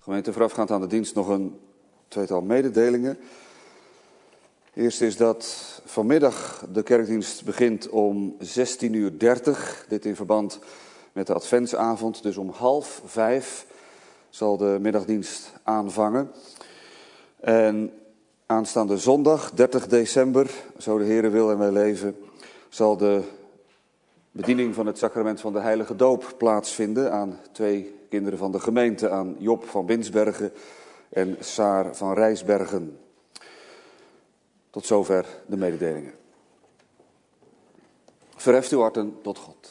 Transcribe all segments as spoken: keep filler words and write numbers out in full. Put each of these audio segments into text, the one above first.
Gemeente, voorafgaand aan de dienst nog een tweetal mededelingen. Eerst is dat vanmiddag de kerkdienst begint om zestien uur dertig. Dit in verband met de adventsavond. Dus om half vijf zal de middagdienst aanvangen. En aanstaande zondag, dertig december, zo de Heere wil en wij leven, zal de bediening van het sacrament van de heilige doop plaatsvinden aan twee kinderen van de gemeente, aan Job van Binsbergen en Saar van Rijsbergen. Tot zover de mededelingen. Verheft uw harten tot God.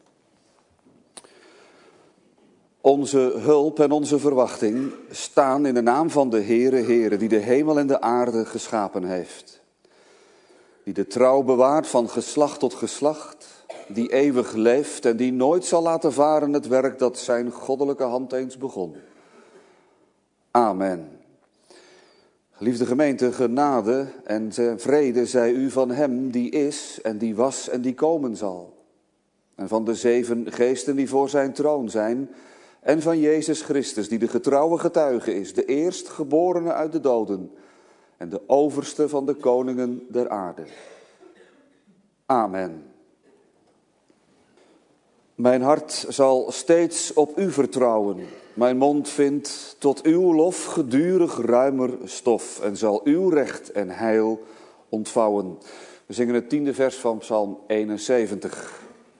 Onze hulp en onze verwachting staan in de naam van de Heere, Heere, die de hemel en de aarde geschapen heeft. Die de trouw bewaart van geslacht tot geslacht, die eeuwig leeft en die nooit zal laten varen het werk dat zijn goddelijke hand eens begon. Amen. Geliefde gemeente, genade en vrede zij u van hem die is en die was en die komen zal. En van de zeven geesten die voor zijn troon zijn en van Jezus Christus die de getrouwe getuige is, de eerstgeborene uit de doden en de overste van de koningen der aarde. Amen. Mijn hart zal steeds op u vertrouwen. Mijn mond vindt tot uw lof gedurig ruimer stof en zal uw recht en heil ontvouwen. We zingen het tiende vers van Psalm eenenzeventig.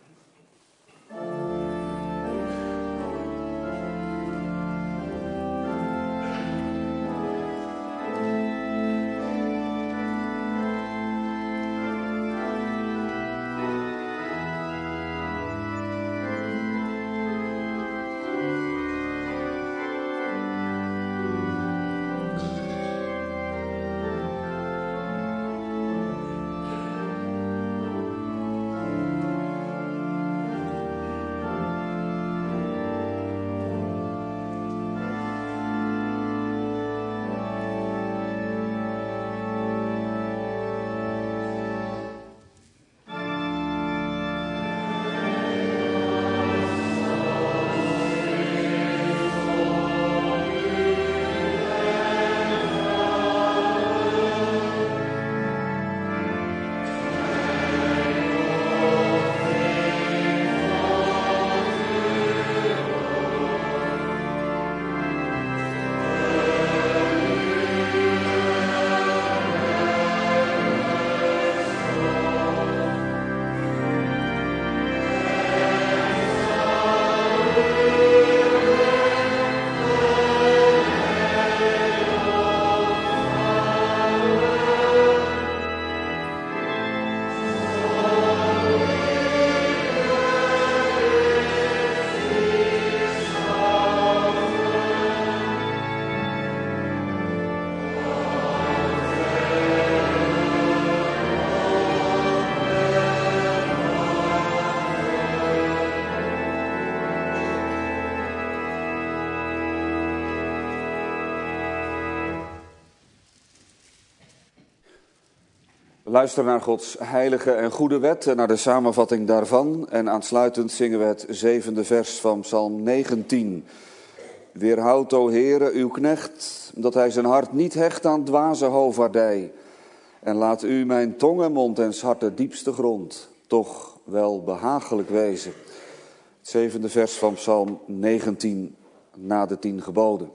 Luister naar Gods heilige en goede wet en naar de samenvatting daarvan. En aansluitend zingen we het zevende vers van Psalm negentien. Weerhoud, o Heere, uw knecht, dat hij zijn hart niet hecht aan dwaze hovaardij. En laat u mijn tong en mond en hart de diepste grond toch wel behagelijk wezen. Het zevende vers van Psalm negentien na de tien geboden.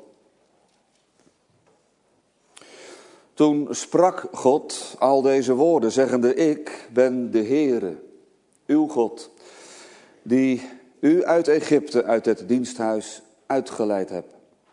Toen sprak God al deze woorden, zeggende: Ik ben de Heere, uw God, die u uit Egypte, uit het diensthuis, uitgeleid heb.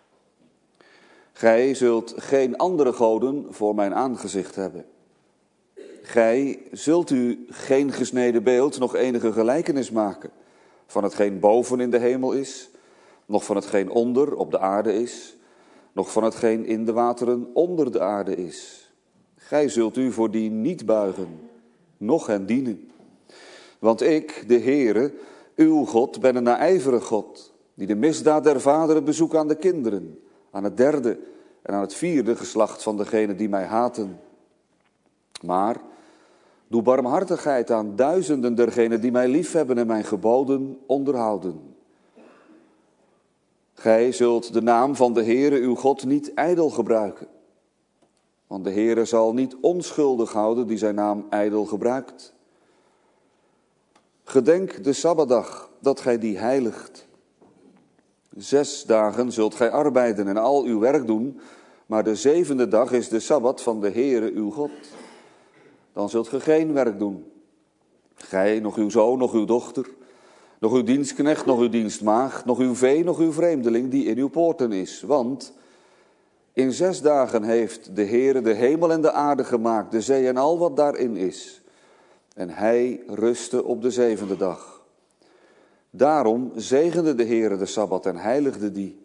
Gij zult geen andere goden voor mijn aangezicht hebben. Gij zult u geen gesneden beeld, nog enige gelijkenis maken van hetgeen boven in de hemel is, nog van hetgeen onder op de aarde is, nog van hetgeen in de wateren onder de aarde is. Gij zult u voor die niet buigen, noch hen dienen. Want ik, de Heere, uw God, ben een naijverig God, die de misdaad der vaderen bezoekt aan de kinderen, aan het derde en aan het vierde geslacht van degenen die mij haten. Maar doe barmhartigheid aan duizenden dergenen die mij liefhebben en mijn geboden onderhouden. Gij zult de naam van de Heere uw God niet ijdel gebruiken. Want de Heere zal niet onschuldig houden die zijn naam ijdel gebruikt. Gedenk de Sabbatdag, dat gij die heiligt. Zes dagen zult gij arbeiden en al uw werk doen, maar de zevende dag is de Sabbat van de Heere uw God. Dan zult ge geen werk doen. Gij, nog uw zoon, nog uw dochter, nog uw dienstknecht, nog uw dienstmaagd, nog uw vee, nog uw vreemdeling die in uw poorten is. Want in zes dagen heeft de Heere de hemel en de aarde gemaakt, de zee en al wat daarin is. En hij rustte op de zevende dag. Daarom zegende de Heere de Sabbat en heiligde die.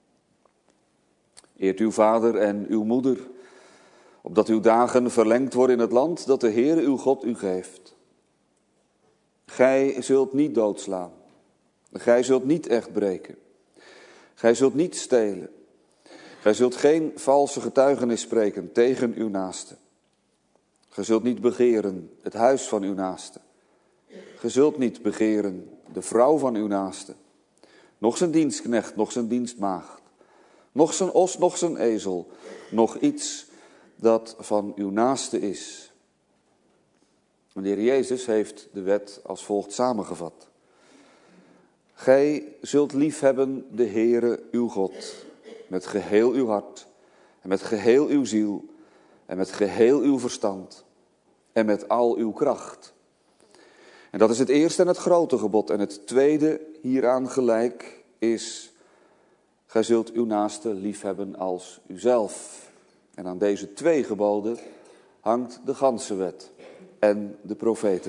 Eert uw vader en uw moeder, opdat uw dagen verlengd worden in het land dat de Heere uw God u geeft. Gij zult niet doodslaan. Gij zult niet echt breken. Gij zult niet stelen. Gij zult geen valse getuigenis spreken tegen uw naaste. Gij zult niet begeren het huis van uw naaste. Gij zult niet begeren de vrouw van uw naaste. Nog zijn dienstknecht, nog zijn dienstmaagd. Nog zijn os, nog zijn ezel. Nog iets dat van uw naaste is. De Heer Jezus heeft de wet als volgt samengevat. Gij zult liefhebben de Heere uw God, met geheel uw hart, en met geheel uw ziel, en met geheel uw verstand, en met al uw kracht. En dat is het eerste en het grote gebod. En het tweede hieraan gelijk is, gij zult uw naaste liefhebben als uzelf. En aan deze twee geboden hangt de ganse wet en de profeten.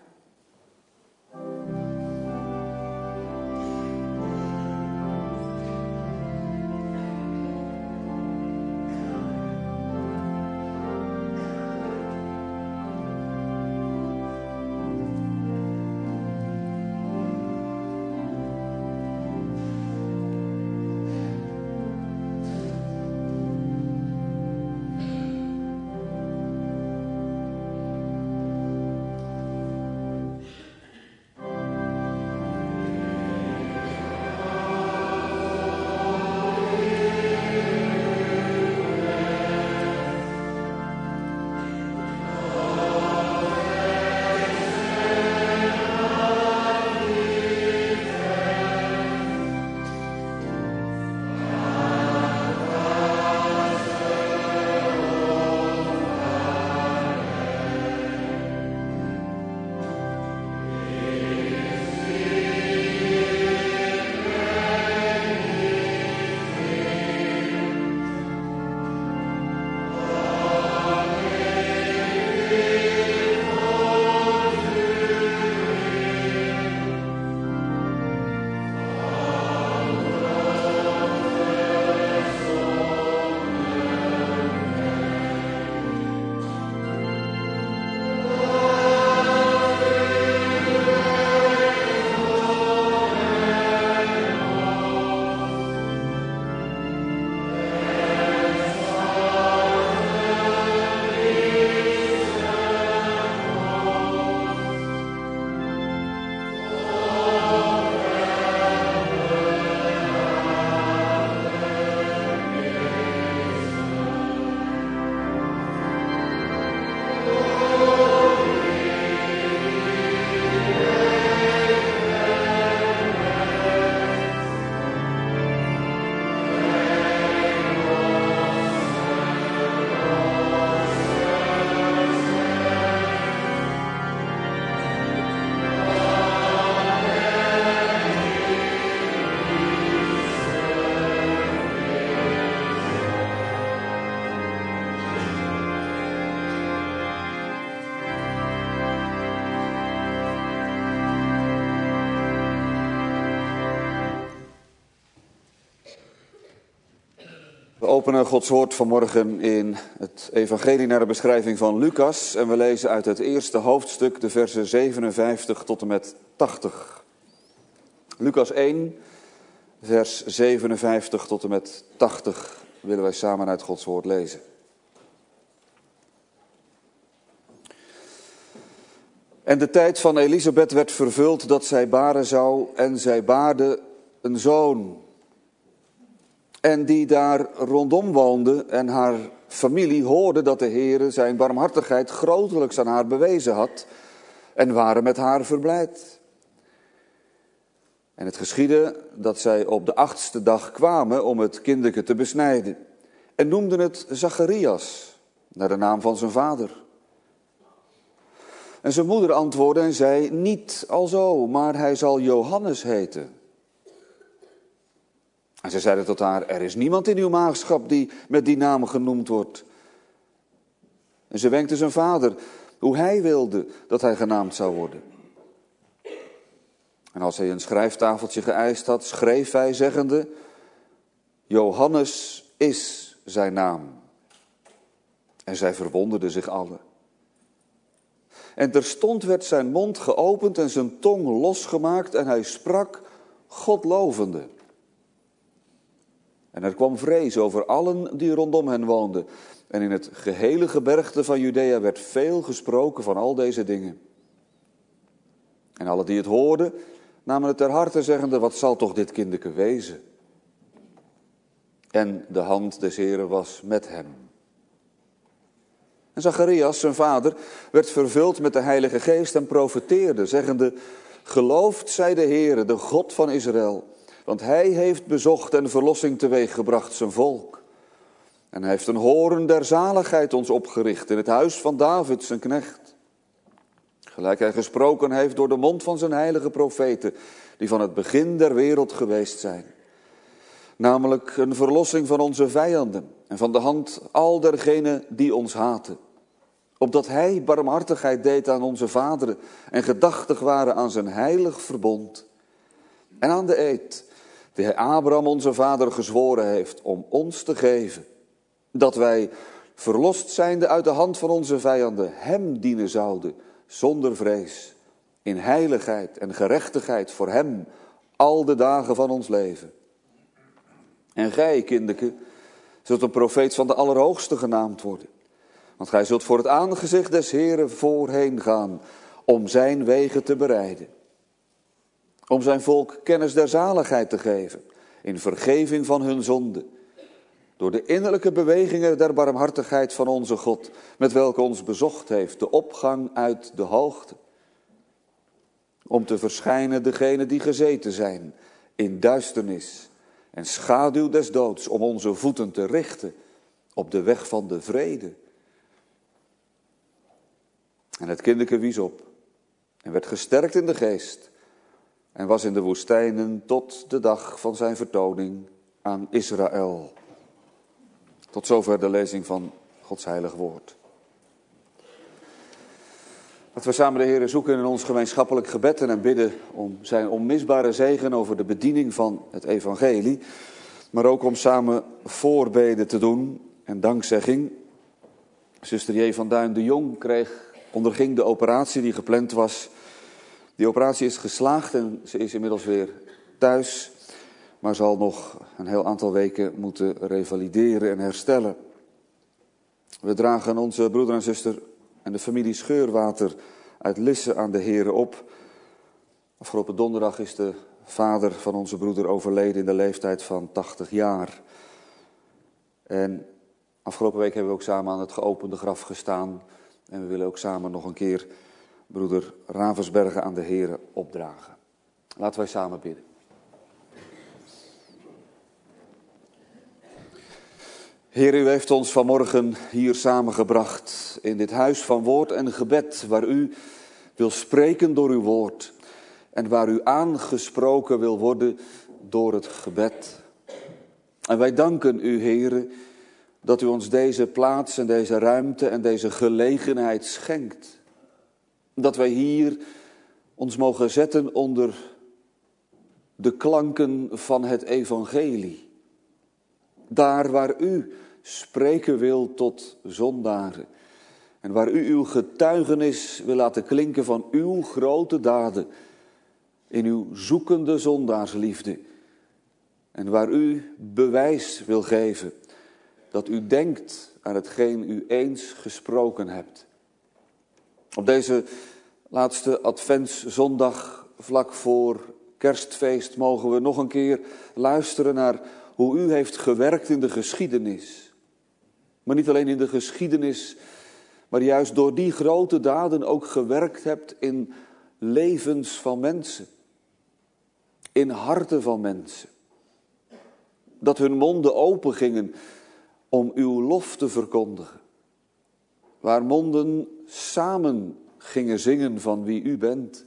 We openen Gods woord vanmorgen in het evangelie naar de beschrijving van Lucas. En we lezen uit het eerste hoofdstuk de versen zevenenvijftig tot en met tachtig. Lucas één, vers zevenenvijftig tot en met tachtig willen wij samen uit Gods woord lezen. En de tijd van Elisabeth werd vervuld dat zij baren zou en zij baarde een zoon. En die daar rondom woonde en haar familie hoorden dat de Heere zijn barmhartigheid grotelijks aan haar bewezen had en waren met haar verblijd. En het geschiedde dat zij op de achtste dag kwamen om het kinderke te besnijden en noemden het Zacharias, naar de naam van zijn vader. En zijn moeder antwoordde en zei, niet alzo, maar hij zal Johannes heten. En ze zeiden tot haar, er is niemand in uw maagschap die met die naam genoemd wordt. En ze wenkte zijn vader hoe hij wilde dat hij genaamd zou worden. En als hij een schrijftafeltje geëist had, schreef hij zeggende, Johannes is zijn naam. En zij verwonderden zich allen. En terstond werd zijn mond geopend en zijn tong losgemaakt en hij sprak God lovende. En er kwam vrees over allen die rondom hen woonden. En in het gehele gebergte van Judea werd veel gesproken van al deze dingen. En alle die het hoorden, namen het ter harte zeggende, wat zal toch dit kinderke wezen? En de hand des Heeren was met hem. En Zacharias, zijn vader, werd vervuld met de Heilige Geest en profeteerde, zeggende, geloofd zij de Heere, de God van Israël, want hij heeft bezocht en verlossing teweeggebracht zijn volk. En hij heeft een horen der zaligheid ons opgericht in het huis van David, zijn knecht. Gelijk hij gesproken heeft door de mond van zijn heilige profeten, die van het begin der wereld geweest zijn. Namelijk een verlossing van onze vijanden en van de hand al dergenen die ons haten. Opdat hij barmhartigheid deed aan onze vaderen en gedachtig waren aan zijn heilig verbond. En aan de eed die hij Abraham onze vader gezworen heeft om ons te geven. Dat wij, verlost zijnde uit de hand van onze vijanden, hem dienen zouden, zonder vrees. In heiligheid en gerechtigheid voor hem, al de dagen van ons leven. En gij, kinderke, zult een profeet van de Allerhoogste genaamd worden. Want gij zult voor het aangezicht des Heeren voorheen gaan, om zijn wegen te bereiden. Om zijn volk kennis der zaligheid te geven, in vergeving van hun zonde. Door de innerlijke bewegingen der barmhartigheid van onze God, met welke ons bezocht heeft, de opgang uit de hoogte. Om te verschijnen degenen die gezeten zijn in duisternis en schaduw des doods, om onze voeten te richten op de weg van de vrede. En het kinderke wies op en werd gesterkt in de geest en was in de woestijnen tot de dag van zijn vertoning aan Israël. Tot zover de lezing van Gods heilig woord. Laten we samen de Heere zoeken in ons gemeenschappelijk gebed en bidden om zijn onmisbare zegen over de bediening van het evangelie. Maar ook om samen voorbeden te doen en dankzegging. Zuster J. van Duin de Jong kreeg, onderging de operatie die gepland was. Die operatie is geslaagd en ze is inmiddels weer thuis. Maar zal nog een heel aantal weken moeten revalideren en herstellen. We dragen onze broeder en zuster en de familie Scheurwater uit Lisse aan de Heere op. Afgelopen donderdag is de vader van onze broeder overleden in de leeftijd van tachtig jaar. En afgelopen week hebben we ook samen aan het geopende graf gestaan. En we willen ook samen nog een keer broeder Ravensbergen aan de Heere opdragen. Laten wij samen bidden. Heer, u heeft ons vanmorgen hier samengebracht in dit huis van woord en gebed, waar u wil spreken door uw woord en waar u aangesproken wil worden door het gebed. En wij danken u, Heer, dat u ons deze plaats en deze ruimte en deze gelegenheid schenkt. Dat wij hier ons mogen zetten onder de klanken van het evangelie. Daar waar u spreken wil tot zondaren. En waar u uw getuigenis wil laten klinken van uw grote daden. In uw zoekende zondaarsliefde. En waar u bewijs wil geven dat u denkt aan hetgeen u eens gesproken hebt. Op deze laatste adventszondag vlak voor kerstfeest mogen we nog een keer luisteren naar hoe u heeft gewerkt in de geschiedenis. Maar niet alleen in de geschiedenis, maar juist door die grote daden ook gewerkt hebt in levens van mensen. In harten van mensen. Dat hun monden open gingen om uw lof te verkondigen. Waar monden samen gingen zingen van wie u bent.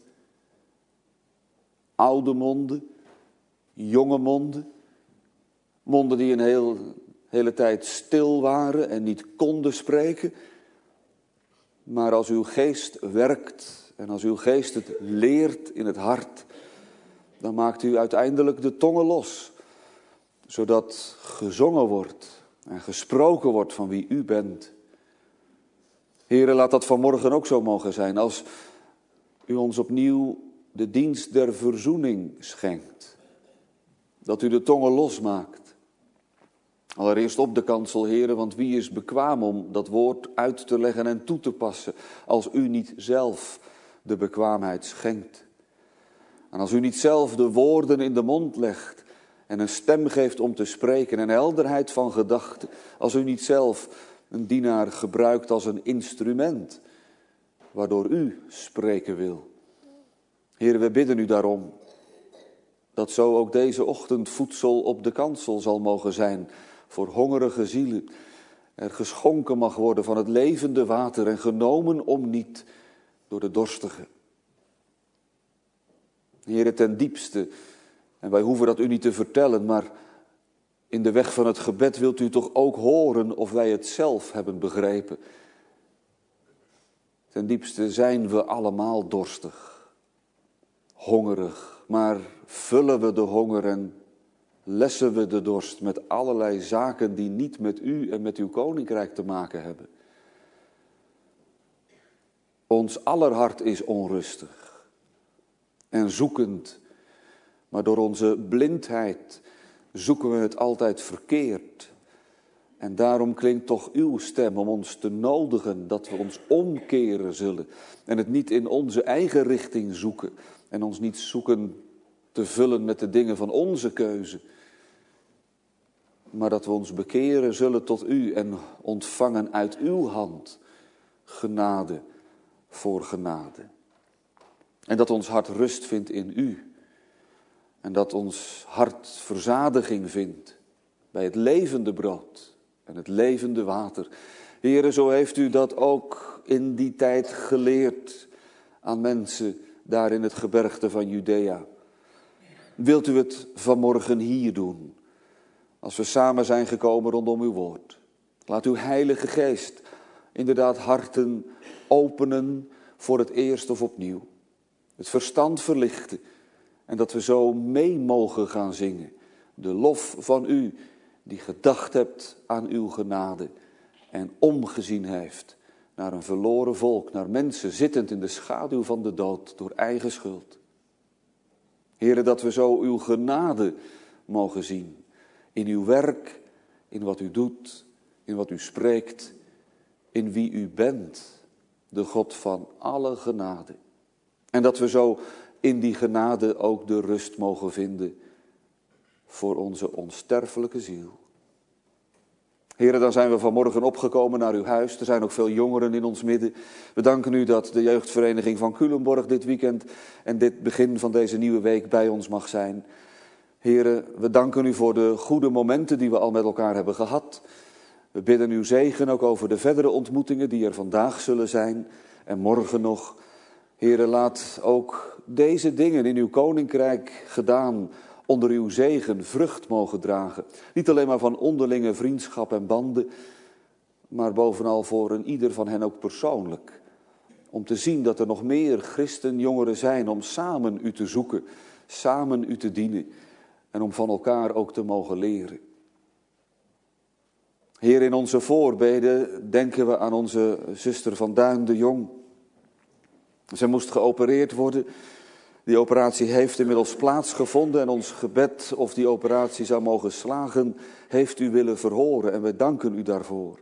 Oude monden, jonge monden. Monden die een heel, hele tijd stil waren en niet konden spreken. Maar als uw geest werkt en als uw geest het leert in het hart, dan maakt u uiteindelijk de tongen los. Zodat gezongen wordt en gesproken wordt van wie u bent. Here, laat dat vanmorgen ook zo mogen zijn. Als u ons opnieuw de dienst der verzoening schenkt. Dat u de tongen losmaakt. Allereerst op de kansel, Here, want wie is bekwaam om dat woord uit te leggen en toe te passen, als u niet zelf de bekwaamheid schenkt. En als u niet zelf de woorden in de mond legt en een stem geeft om te spreken en helderheid van gedachten, als u niet zelf een dienaar gebruikt als een instrument, waardoor u spreken wil. Heer, we bidden u daarom, dat zo ook deze ochtend voedsel op de kansel zal mogen zijn voor hongerige zielen. Er geschonken mag worden van het levende water en genomen om niet door de dorstigen. Heer, ten diepste, en wij hoeven dat u niet te vertellen, maar in de weg van het gebed wilt u toch ook horen of wij het zelf hebben begrepen. Ten diepste zijn we allemaal dorstig, hongerig, maar vullen we de honger en lessen we de dorst met allerlei zaken die niet met u en met uw koninkrijk te maken hebben. Ons aller hart is onrustig en zoekend, maar door onze blindheid zoeken we het altijd verkeerd. En daarom klinkt toch uw stem om ons te nodigen dat we ons omkeren zullen. En het niet in onze eigen richting zoeken. En ons niet zoeken te vullen met de dingen van onze keuze. Maar dat we ons bekeren zullen tot u en ontvangen uit uw hand genade voor genade. En dat ons hart rust vindt in u. En dat ons hart verzadiging vindt bij het levende brood en het levende water. Heere, zo heeft u dat ook in die tijd geleerd aan mensen daar in het gebergte van Judea. Wilt u het vanmorgen hier doen, als we samen zijn gekomen rondom uw woord. Laat uw Heilige Geest inderdaad harten openen voor het eerst of opnieuw. Het verstand verlichten. En dat we zo mee mogen gaan zingen. De lof van u die gedacht hebt aan uw genade. En omgezien heeft naar een verloren volk. Naar mensen zittend in de schaduw van de dood door eigen schuld. Heere, dat we zo uw genade mogen zien. In uw werk, in wat u doet, in wat u spreekt. In wie u bent. De God van alle genade. En dat we zo in die genade ook de rust mogen vinden voor onze onsterfelijke ziel. Heren, dan zijn we vanmorgen opgekomen naar uw huis. Er zijn ook veel jongeren in ons midden. We danken u dat de jeugdvereniging van Culemborg dit weekend en dit begin van deze nieuwe week bij ons mag zijn. Heren, we danken u voor de goede momenten die we al met elkaar hebben gehad. We bidden uw zegen ook over de verdere ontmoetingen die er vandaag zullen zijn en morgen nog. Heren, laat ook deze dingen in uw koninkrijk gedaan onder uw zegen vrucht mogen dragen. Niet alleen maar van onderlinge vriendschap en banden, maar bovenal voor een ieder van hen ook persoonlijk. Om te zien dat er nog meer christenjongeren zijn om samen u te zoeken, samen u te dienen en om van elkaar ook te mogen leren. Heer, in onze voorbeden denken we aan onze zuster Van Duin de Jong. Zij moest geopereerd worden. Die operatie heeft inmiddels plaatsgevonden en ons gebed of die operatie zou mogen slagen, heeft u willen verhoren en we danken u daarvoor.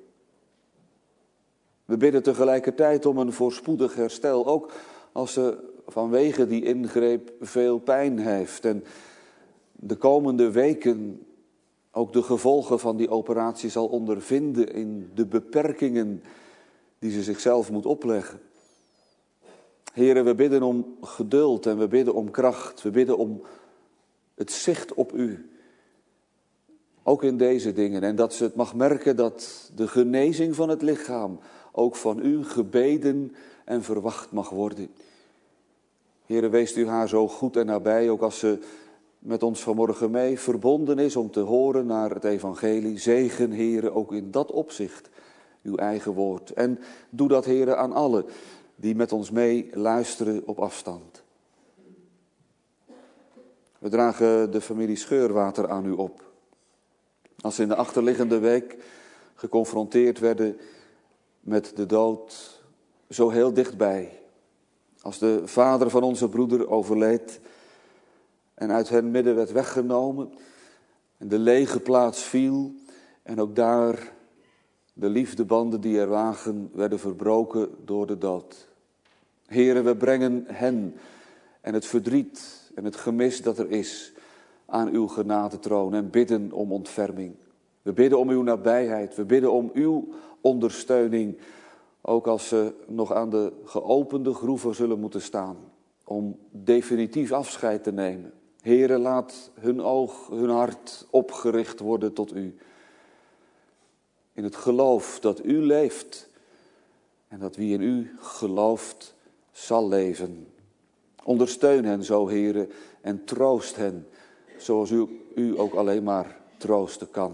We bidden tegelijkertijd om een voorspoedig herstel, ook als ze vanwege die ingreep veel pijn heeft. En de komende weken ook de gevolgen van die operatie zal ondervinden in de beperkingen die ze zichzelf moet opleggen. Heren, we bidden om geduld en we bidden om kracht. We bidden om het zicht op u. Ook in deze dingen. En dat ze het mag merken dat de genezing van het lichaam ook van u gebeden en verwacht mag worden. Heren, wees u haar zo goed en nabij, ook als ze met ons vanmorgen mee verbonden is om te horen naar het evangelie. Zegen, Heren, ook in dat opzicht uw eigen woord. En doe dat, Heren, aan allen die met ons mee luisteren op afstand. We dragen de familie Scheurwater aan u op. Als ze in de achterliggende week geconfronteerd werden met de dood, zo heel dichtbij. Als de vader van onze broeder overleed en uit hen midden werd weggenomen en de lege plaats viel en ook daar de liefdebanden die er lagen werden verbroken door de dood. Heren, we brengen hen en het verdriet en het gemis dat er is aan uw genadetroon en bidden om ontferming. We bidden om uw nabijheid, we bidden om uw ondersteuning, ook als ze nog aan de geopende groeven zullen moeten staan, om definitief afscheid te nemen. Heren, laat hun oog, hun hart opgericht worden tot u. In het geloof dat u leeft en dat wie in u gelooft zal leven. Ondersteun hen zo, Heren, en troost hen, zoals u, u ook alleen maar troosten kan.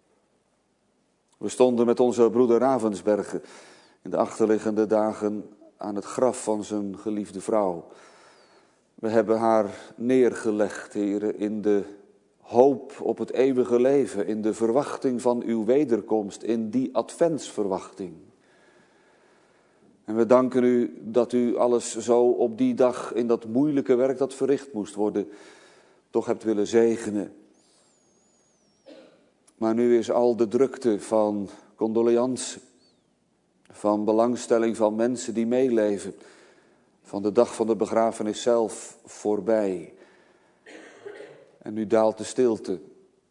We stonden met onze broeder Ravensbergen in de achterliggende dagen aan het graf van zijn geliefde vrouw. We hebben haar neergelegd, Heren, in de hoop op het eeuwige leven, in de verwachting van uw wederkomst, in die adventsverwachting. En we danken u dat u alles zo op die dag in dat moeilijke werk dat verricht moest worden, toch hebt willen zegenen. Maar nu is al de drukte van condoleantie, van belangstelling van mensen die meeleven, van de dag van de begrafenis zelf voorbij. En nu daalt de stilte.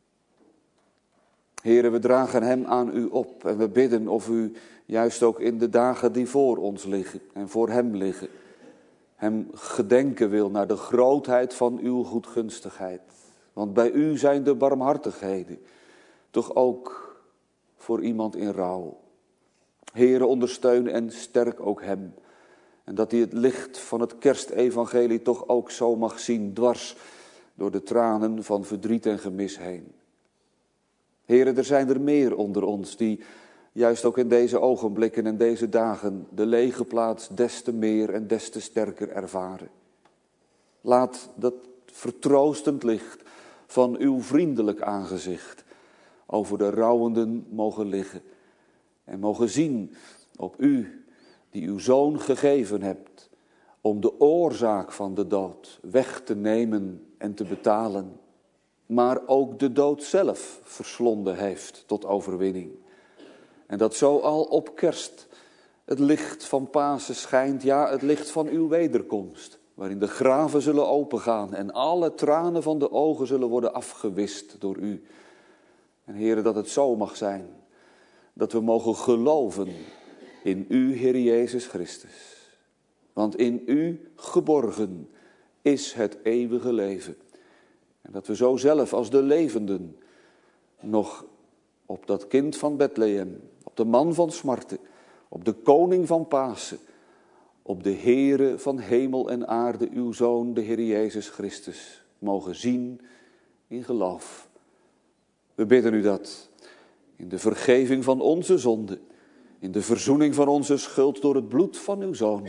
Heren, we dragen hem aan u op en we bidden of u juist ook in de dagen die voor ons liggen en voor hem liggen, hem gedenken wil naar de grootheid van uw goedgunstigheid. Want bij u zijn de barmhartigheden, toch ook voor iemand in rouw. Heren, ondersteun en sterk ook hem. En dat hij het licht van het kerstevangelie toch ook zo mag zien, dwars door de tranen van verdriet en gemis heen. Heren, er zijn er meer onder ons die juist ook in deze ogenblikken en deze dagen de lege plaats des te meer en des te sterker ervaren. Laat dat vertroostend licht van uw vriendelijk aangezicht over de rouwenden mogen liggen en mogen zien op u die uw zoon gegeven hebt om de oorzaak van de dood weg te nemen en te betalen, maar ook de dood zelf verslonden heeft tot overwinning. En dat zo al op kerst het licht van Pasen schijnt, ja, het licht van uw wederkomst, waarin de graven zullen opengaan en alle tranen van de ogen zullen worden afgewist door u. En Heere, dat het zo mag zijn, dat we mogen geloven in u, Heer Jezus Christus. Want in u geborgen is het eeuwige leven. En dat we zo zelf als de levenden nog op dat kind van Bethlehem, op de man van smarten, op de koning van Pasen, op de Heere van hemel en aarde, uw Zoon, de Heer Jezus Christus, mogen zien in geloof. We bidden u dat in de vergeving van onze zonden, in de verzoening van onze schuld door het bloed van uw Zoon,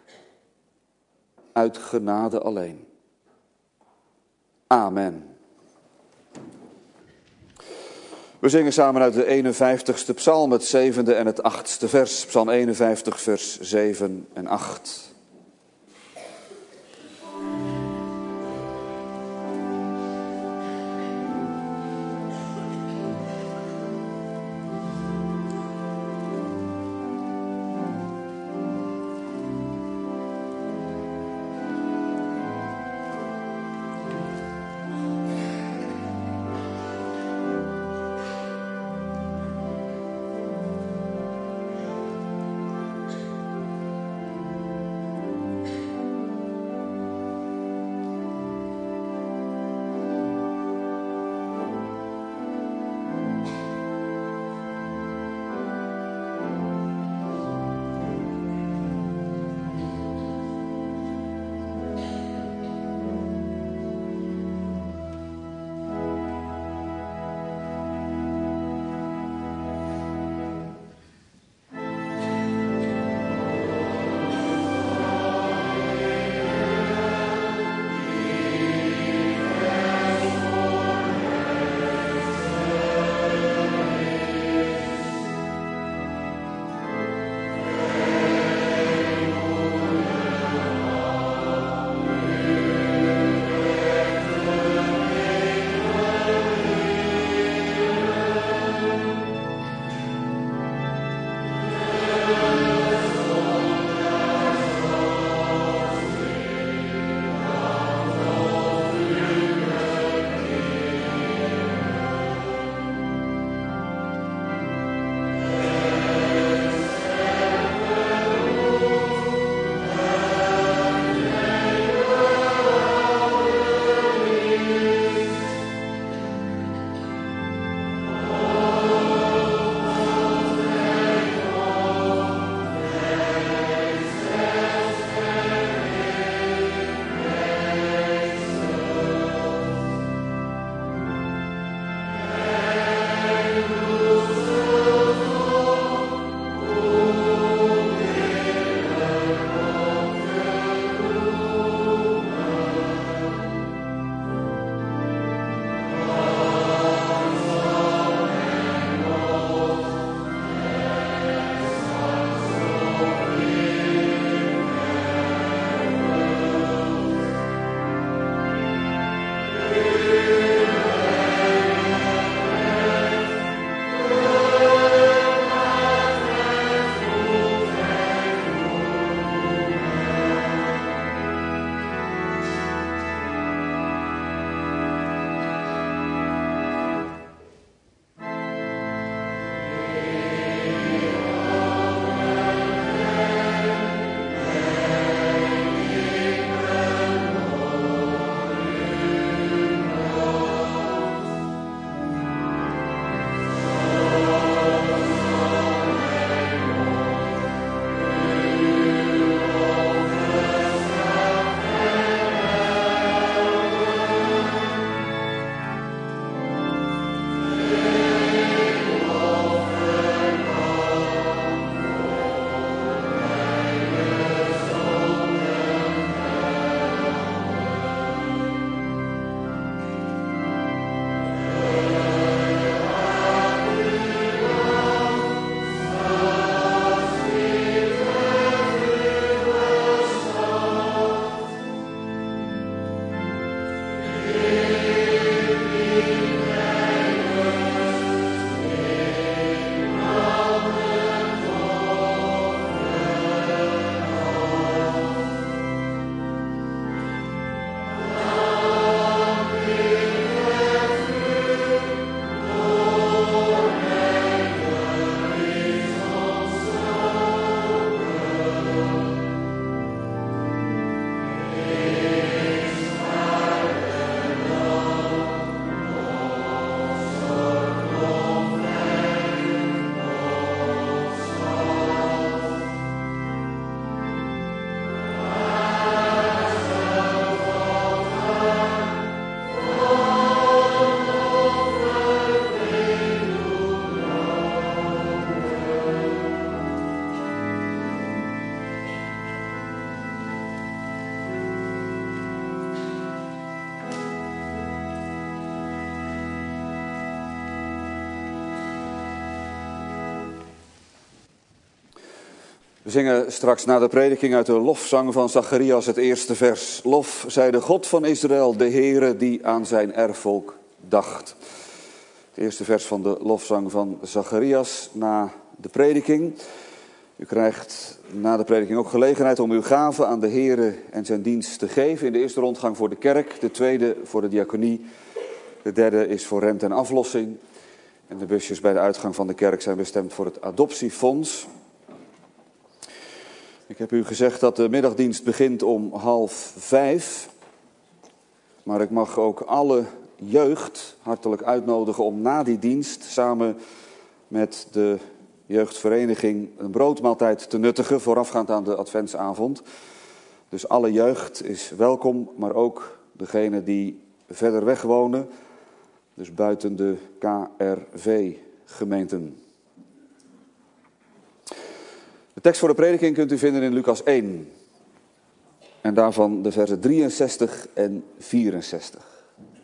uit genade alleen. Amen. We zingen samen uit de eenenvijftigste psalm, het zevende en het achtste vers. Psalm eenenvijftig, vers zeven en acht. We zingen straks na de prediking uit de lofzang van Zacharias het eerste vers. Lof zij de God van Israël, de Heere die aan zijn erfvolk dacht. Het eerste vers van de lofzang van Zacharias na de prediking. U krijgt na de prediking ook gelegenheid om uw gave aan de Heere en zijn dienst te geven. In de eerste rondgang voor de kerk, de tweede voor de diaconie. De derde is voor rente en aflossing. En de busjes bij de uitgang van de kerk zijn bestemd voor het adoptiefonds. Ik heb u gezegd dat de middagdienst begint om half vijf. Maar ik mag ook alle jeugd hartelijk uitnodigen om na die dienst samen met de jeugdvereniging een broodmaaltijd te nuttigen, voorafgaand aan de adventsavond. Dus alle jeugd is welkom, maar ook degenen die verder weg wonen, dus buiten de K R V-gemeenten. De tekst voor de prediking kunt u vinden in Lucas één. En daarvan de versen drieënzestig en vierenzestig.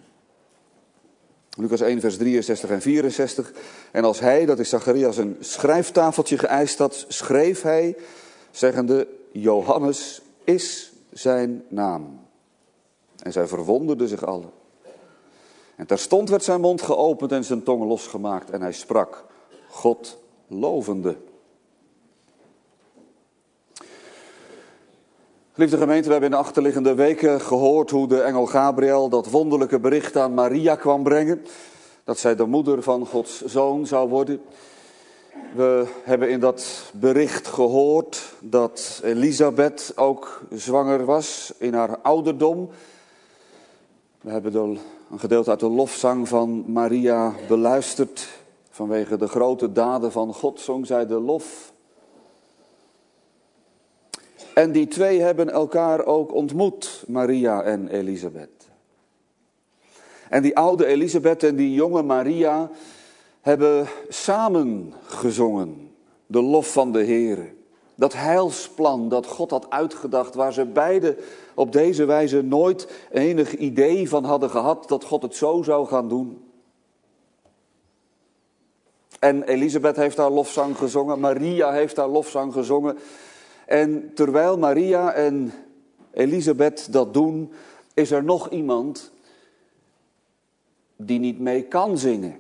Lucas één, vers drieënzestig en vierenzestig. En als hij, dat is Zacharias, een schrijftafeltje geëist had, schreef hij, zeggende, Johannes is zijn naam. En zij verwonderden zich allen. En terstond werd zijn mond geopend en zijn tong losgemaakt. En hij sprak, God lovende. Geliefde gemeente, we hebben in de achterliggende weken gehoord hoe de engel Gabriel dat wonderlijke bericht aan Maria kwam brengen. Dat zij de moeder van Gods zoon zou worden. We hebben in dat bericht gehoord dat Elisabeth ook zwanger was in haar ouderdom. We hebben de, een gedeelte uit de lofzang van Maria beluisterd. Vanwege de grote daden van God zong zij de lof. En die twee hebben elkaar ook ontmoet, Maria en Elisabeth. En die oude Elisabeth en die jonge Maria hebben samen gezongen de lof van de Heere. Dat heilsplan dat God had uitgedacht, waar ze beiden op deze wijze nooit enig idee van hadden gehad dat God het zo zou gaan doen. En Elisabeth heeft haar lofzang gezongen, Maria heeft haar lofzang gezongen. En terwijl Maria en Elisabeth dat doen, is er nog iemand die niet mee kan zingen.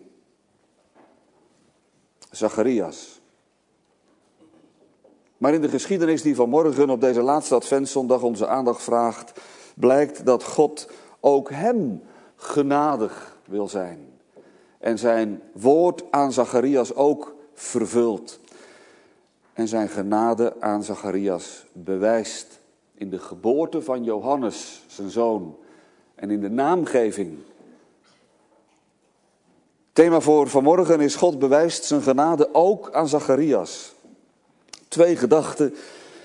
Zacharias. Maar in de geschiedenis die vanmorgen op deze laatste adventszondag onze aandacht vraagt, blijkt dat God ook hem genadig wil zijn. En zijn woord aan Zacharias ook vervult. En zijn genade aan Zacharias bewijst in de geboorte van Johannes, zijn zoon, en in de naamgeving. Thema voor vanmorgen is God bewijst zijn genade ook aan Zacharias. Twee gedachten.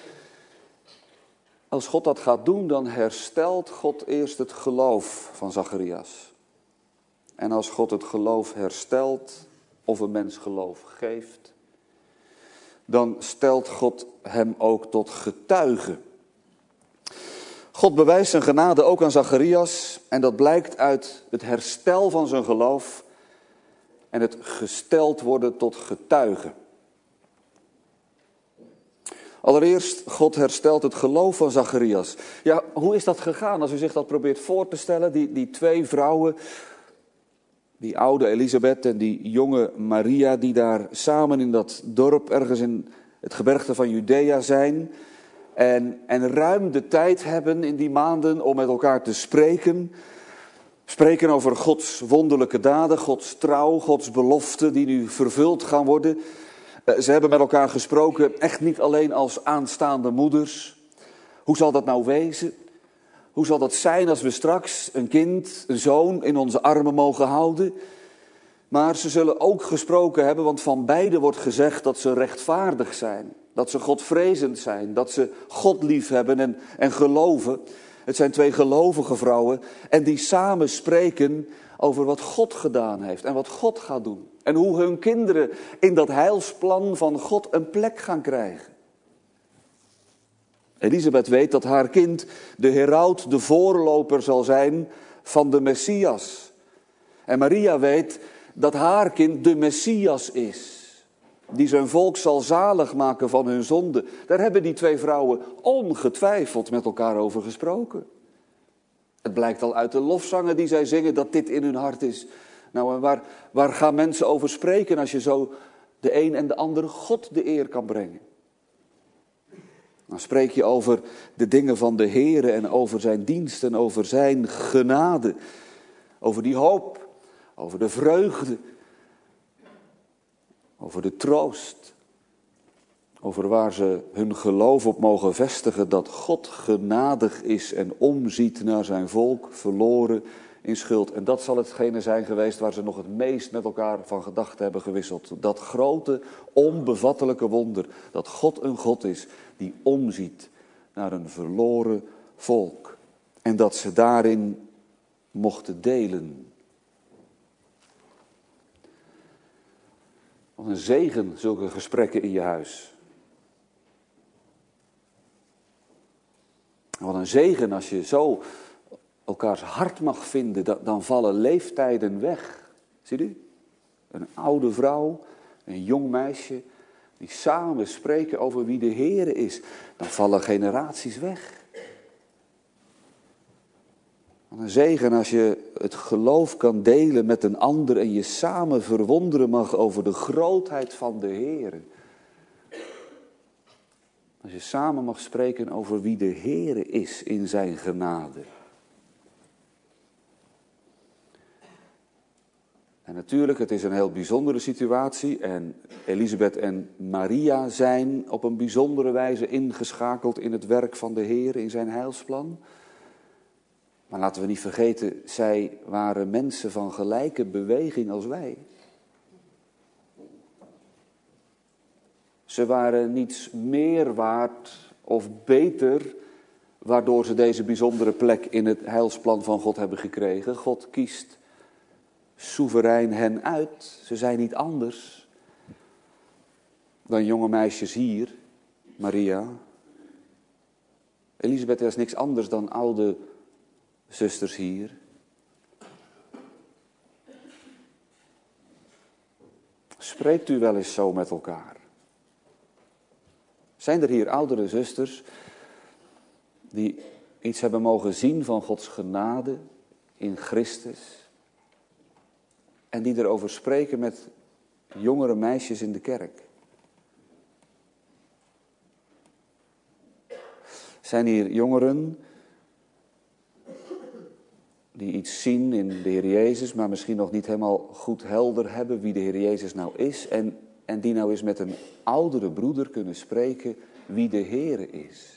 Als God dat gaat doen, dan herstelt God eerst het geloof van Zacharias. En als God het geloof herstelt, of een mens geloof geeft, dan stelt God hem ook tot getuige. God bewijst zijn genade ook aan Zacharias en dat blijkt uit het herstel van zijn geloof en het gesteld worden tot getuige. Allereerst, God herstelt het geloof van Zacharias. Ja, hoe is dat gegaan als u zich dat probeert voor te stellen? Die, die twee vrouwen, die oude Elisabeth en die jonge Maria, die daar samen in dat dorp ergens in het gebergte van Judea zijn. En, en ruim de tijd hebben in die maanden om met elkaar te spreken. Spreken over Gods wonderlijke daden, Gods trouw, Gods beloften die nu vervuld gaan worden. Ze hebben met elkaar gesproken, echt niet alleen als aanstaande moeders. Hoe zal dat nou wezen? Hoe zal dat zijn als we straks een kind, een zoon in onze armen mogen houden? Maar ze zullen ook gesproken hebben, want van beiden wordt gezegd dat ze rechtvaardig zijn. Dat ze Godvrezend zijn, dat ze God lief hebben en, en geloven. Het zijn twee gelovige vrouwen en die samen spreken over wat God gedaan heeft en wat God gaat doen. En hoe hun kinderen in dat heilsplan van God een plek gaan krijgen. Elisabeth weet dat haar kind de heraut, de voorloper zal zijn van de Messias. En Maria weet dat haar kind de Messias is. die zijn volk zal zalig maken van hun zonde. Daar hebben die twee vrouwen ongetwijfeld met elkaar over gesproken. Het blijkt al uit de lofzangen die zij zingen dat dit in hun hart is. Nou, en waar, waar gaan mensen over spreken als je zo de een en de andere God de eer kan brengen? Dan spreek je over de dingen van de Heere en over zijn dienst en over zijn genade. Over die hoop, over de vreugde, over de troost. Over waar ze hun geloof op mogen vestigen dat God genadig is en omziet naar zijn volk, verloren in schuld. En dat zal hetgene zijn geweest waar ze nog het meest met elkaar van gedachten hebben gewisseld. Dat grote, onbevattelijke wonder, dat God een God is die omziet naar een verloren volk. En dat ze daarin mochten delen. Wat een zegen, zulke gesprekken in je huis. Wat een zegen als je zo elkaars hart mag vinden, dan vallen leeftijden weg. Ziet u? Een oude vrouw, een jong meisje, die samen spreken over wie de Heere is. Dan vallen generaties weg. Wat een zegen als je het geloof kan delen met een ander en je samen verwonderen mag over de grootheid van de Heere. Als je samen mag spreken over wie de Heere is in zijn genade. En natuurlijk, het is een heel bijzondere situatie en Elisabeth en Maria zijn op een bijzondere wijze ingeschakeld in het werk van de Heer, in zijn heilsplan. Maar laten we niet vergeten, zij waren mensen van gelijke beweging als wij. Ze waren niets meer waard of beter, waardoor ze deze bijzondere plek in het heilsplan van God hebben gekregen. God kiest soeverein hen uit. Ze zijn niet anders dan jonge meisjes hier, Maria. Elisabeth is niks anders dan oude zusters hier. Spreekt u wel eens zo met elkaar? Zijn er hier oudere zusters die iets hebben mogen zien van Gods genade in Christus en die erover spreken met jongere meisjes in de kerk? Zijn hier jongeren die iets zien in de Heer Jezus, maar misschien nog niet helemaal goed helder hebben wie de Heer Jezus nou is en, en die nou eens met een oudere broeder kunnen spreken wie de Heer is?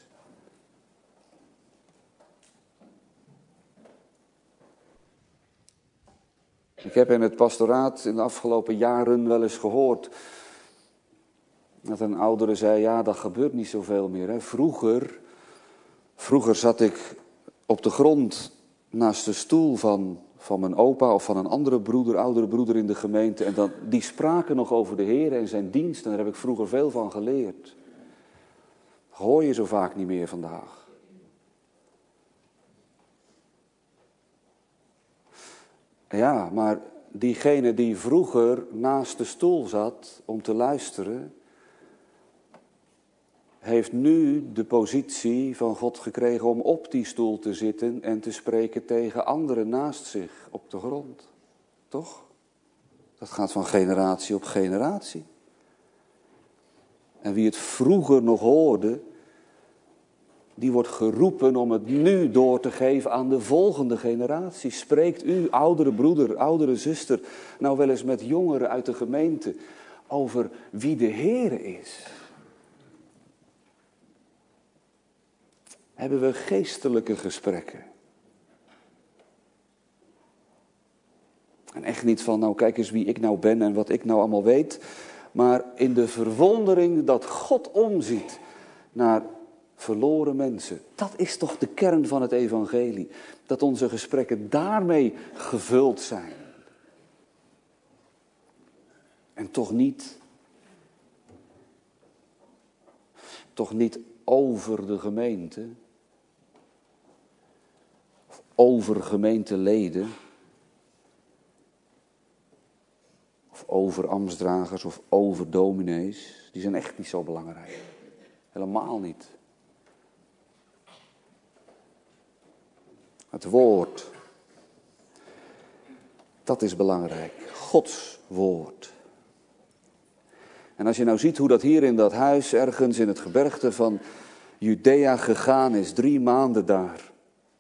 Ik heb in het pastoraat in de afgelopen jaren wel eens gehoord dat een oudere zei, ja, dat gebeurt niet zoveel meer. Hè. Vroeger, vroeger zat ik op de grond naast de stoel van, van mijn opa of van een andere broeder, oudere broeder in de gemeente. En dan, die spraken nog over de Heer en zijn dienst. En daar heb ik vroeger veel van geleerd. Dat hoor je zo vaak niet meer vandaag. Ja, maar diegene die vroeger naast de stoel zat om te luisteren, heeft nu de positie van God gekregen om op die stoel te zitten en te spreken tegen anderen naast zich op de grond. Toch? Dat gaat van generatie op generatie. En wie het vroeger nog hoorde, die wordt geroepen om het nu door te geven aan de volgende generatie. Spreekt u, oudere broeder, oudere zuster, nou wel eens met jongeren uit de gemeente over wie de Heer is? Hebben we geestelijke gesprekken? En echt niet van, nou kijk eens wie ik nou ben en wat ik nou allemaal weet. Maar in de verwondering dat God omziet naar verloren mensen. Dat is toch de kern van het evangelie. Dat onze gesprekken daarmee gevuld zijn. En toch niet. Toch niet over de gemeente. Of over gemeenteleden. Of over ambtsdragers of over dominees. Die zijn echt niet zo belangrijk. Helemaal niet. Het woord. Dat is belangrijk. Gods woord. En als je nou ziet hoe dat hier in dat huis ergens in het gebergte van Judea gegaan is, drie maanden daar.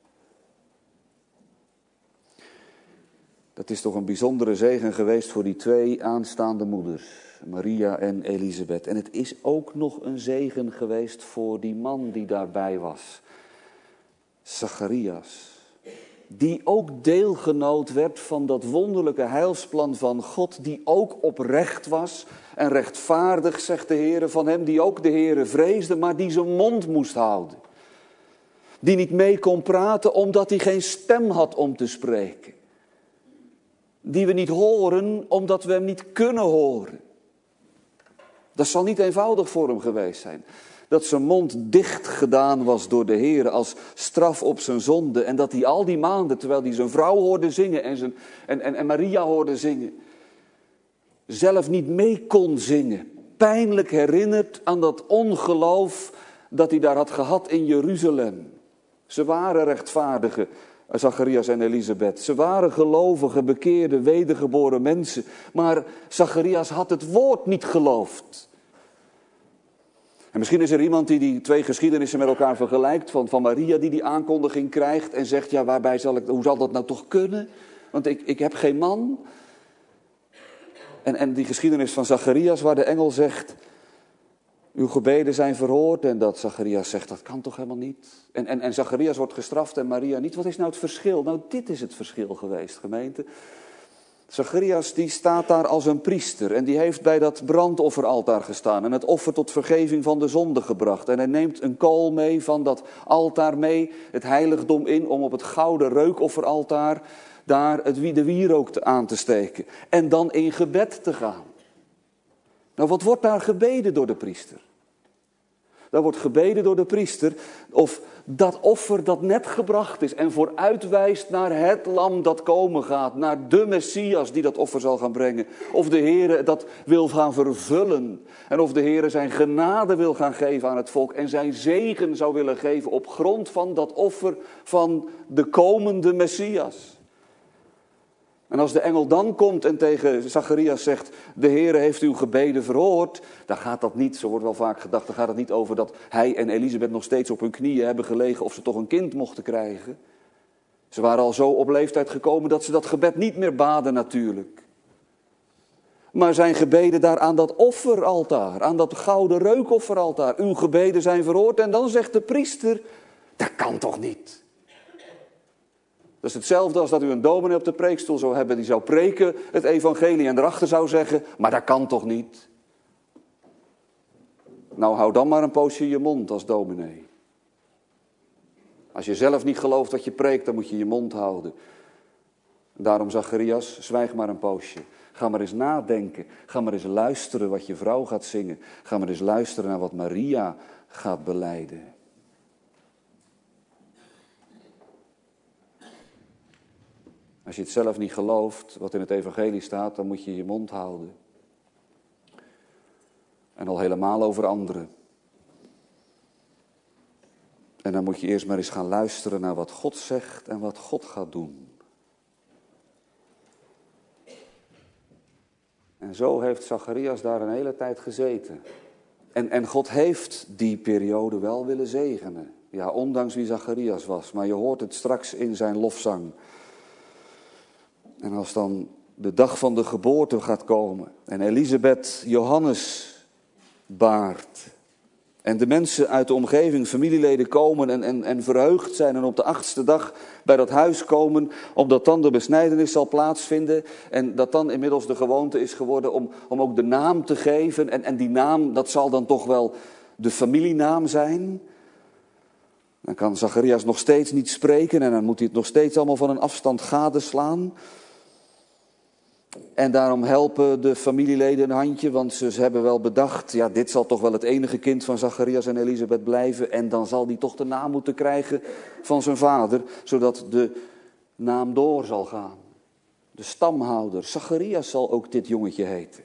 Dat is toch een bijzondere zegen geweest voor die twee aanstaande moeders, Maria en Elisabeth. En het is ook nog een zegen geweest voor die man die daarbij was, Zacharias. Die ook deelgenoot werd van dat wonderlijke heilsplan van God, die ook oprecht was en rechtvaardig, zegt de Heere, van hem die ook de Heere vreesde, maar die zijn mond moest houden. Die niet mee kon praten omdat hij geen stem had om te spreken. Die we niet horen omdat we hem niet kunnen horen. Dat zal niet eenvoudig voor hem geweest zijn. Dat zijn mond dicht gedaan was door de Heer als straf op zijn zonde. En dat hij al die maanden, terwijl hij zijn vrouw hoorde zingen en, zijn, en, en, en Maria hoorde zingen, zelf niet mee kon zingen. Pijnlijk herinnerd aan dat ongeloof dat hij daar had gehad in Jeruzalem. Ze waren rechtvaardigen, Zacharias en Elisabeth. Ze waren gelovige, bekeerde, wedergeboren mensen. Maar Zacharias had het woord niet geloofd. En misschien is er iemand die die twee geschiedenissen met elkaar vergelijkt. Van, van Maria die die aankondiging krijgt en zegt, ja, waarbij zal ik, hoe zal dat nou toch kunnen? Want ik, ik heb geen man. En, en die geschiedenis van Zacharias waar de engel zegt, uw gebeden zijn verhoord. En dat Zacharias zegt, dat kan toch helemaal niet? En, en, en Zacharias wordt gestraft en Maria niet. Wat is nou het verschil? Nou, dit is het verschil geweest, gemeente. Zacharias die staat daar als een priester en die heeft bij dat brandofferaltaar gestaan en het offer tot vergeving van de zonde gebracht. En hij neemt een kool mee van dat altaar mee, het heiligdom in, om op het gouden reukofferaltaar daar het, de wierook aan te steken. En dan in gebed te gaan. Nou, wat wordt daar gebeden door de priester? Daar wordt gebeden door de priester of dat offer dat net gebracht is en vooruitwijst naar het lam dat komen gaat, naar de Messias die dat offer zal gaan brengen. Of de Heere dat wil gaan vervullen en of de Heere zijn genade wil gaan geven aan het volk en zijn zegen zou willen geven op grond van dat offer van de komende Messias. En als de engel dan komt en tegen Zacharias zegt, de Heere heeft uw gebeden verhoord, dan gaat dat niet, zo wordt wel vaak gedacht, dan gaat het niet over dat hij en Elisabeth nog steeds op hun knieën hebben gelegen of ze toch een kind mochten krijgen. Ze waren al zo op leeftijd gekomen dat ze dat gebed niet meer baden natuurlijk. Maar zijn gebeden daar aan dat offeraltaar, aan dat gouden reukofferaltaar, uw gebeden zijn verhoord. En dan zegt de priester, dat kan toch niet? Dat is hetzelfde als dat u een dominee op de preekstoel zou hebben. Die zou preken het evangelie en erachter zou zeggen, maar dat kan toch niet? Nou, hou dan maar een poosje je mond als dominee. Als je zelf niet gelooft wat je preekt, dan moet je je mond houden. Daarom Zacharias, zwijg maar een poosje. Ga maar eens nadenken. Ga maar eens luisteren wat je vrouw gaat zingen. Ga maar eens luisteren naar wat Maria gaat belijden. Als je het zelf niet gelooft, wat in het evangelie staat, dan moet je je mond houden. En al helemaal over anderen. En dan moet je eerst maar eens gaan luisteren naar wat God zegt en wat God gaat doen. En zo heeft Zacharias daar een hele tijd gezeten. En, en God heeft die periode wel willen zegenen. Ja, ondanks wie Zacharias was. Maar je hoort het straks in zijn lofzang. En als dan de dag van de geboorte gaat komen en Elisabeth Johannes baart en de mensen uit de omgeving, familieleden komen en, en, en verheugd zijn en op de achtste dag bij dat huis komen, omdat dan de besnijdenis zal plaatsvinden en dat dan inmiddels de gewoonte is geworden om, om ook de naam te geven en, en die naam, dat zal dan toch wel de familienaam zijn. Dan kan Zacharias nog steeds niet spreken en dan moet hij het nog steeds allemaal van een afstand gadeslaan. En daarom helpen de familieleden een handje, want ze, ze hebben wel bedacht, ja, dit zal toch wel het enige kind van Zacharias en Elisabeth blijven. En dan zal die toch de naam moeten krijgen van zijn vader, zodat de naam door zal gaan. de stamhouder. Zacharias zal ook dit jongetje heten.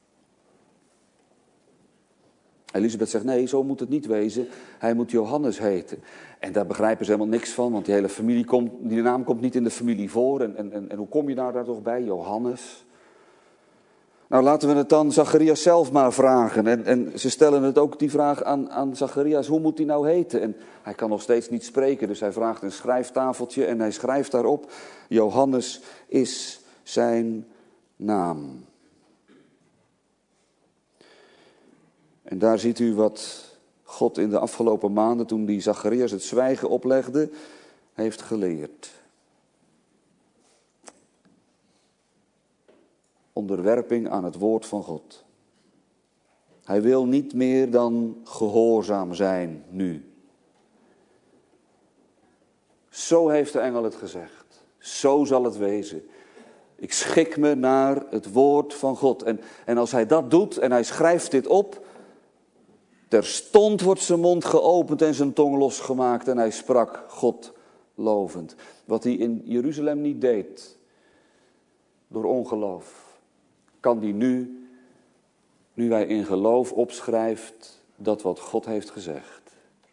Elisabeth zegt, nee, zo moet het niet wezen. Hij moet Johannes heten. En daar begrijpen ze helemaal niks van, want die hele familie komt, die naam komt niet in de familie voor. En, en, en hoe kom je nou daar toch bij, Johannes? Nou, laten we het dan Zacharias zelf maar vragen. En, en ze stellen het ook die vraag aan, aan Zacharias, hoe moet hij nou heten? En hij kan nog steeds niet spreken, dus hij vraagt een schrijftafeltje en hij schrijft daarop, Johannes is zijn naam. En daar ziet u wat God in de afgelopen maanden, toen die Zacharias het zwijgen oplegde, heeft geleerd. Onderwerping aan het woord van God. Hij wil niet meer dan gehoorzaam zijn nu. Zo heeft de engel het gezegd. Zo zal het wezen. Ik schik me naar het woord van God. En, en als hij dat doet en hij schrijft dit op, terstond wordt zijn mond geopend en zijn tong losgemaakt en hij sprak God lovend. Wat hij in Jeruzalem niet deed, door ongeloof, kan hij nu, nu hij in geloof opschrijft, dat wat God heeft gezegd.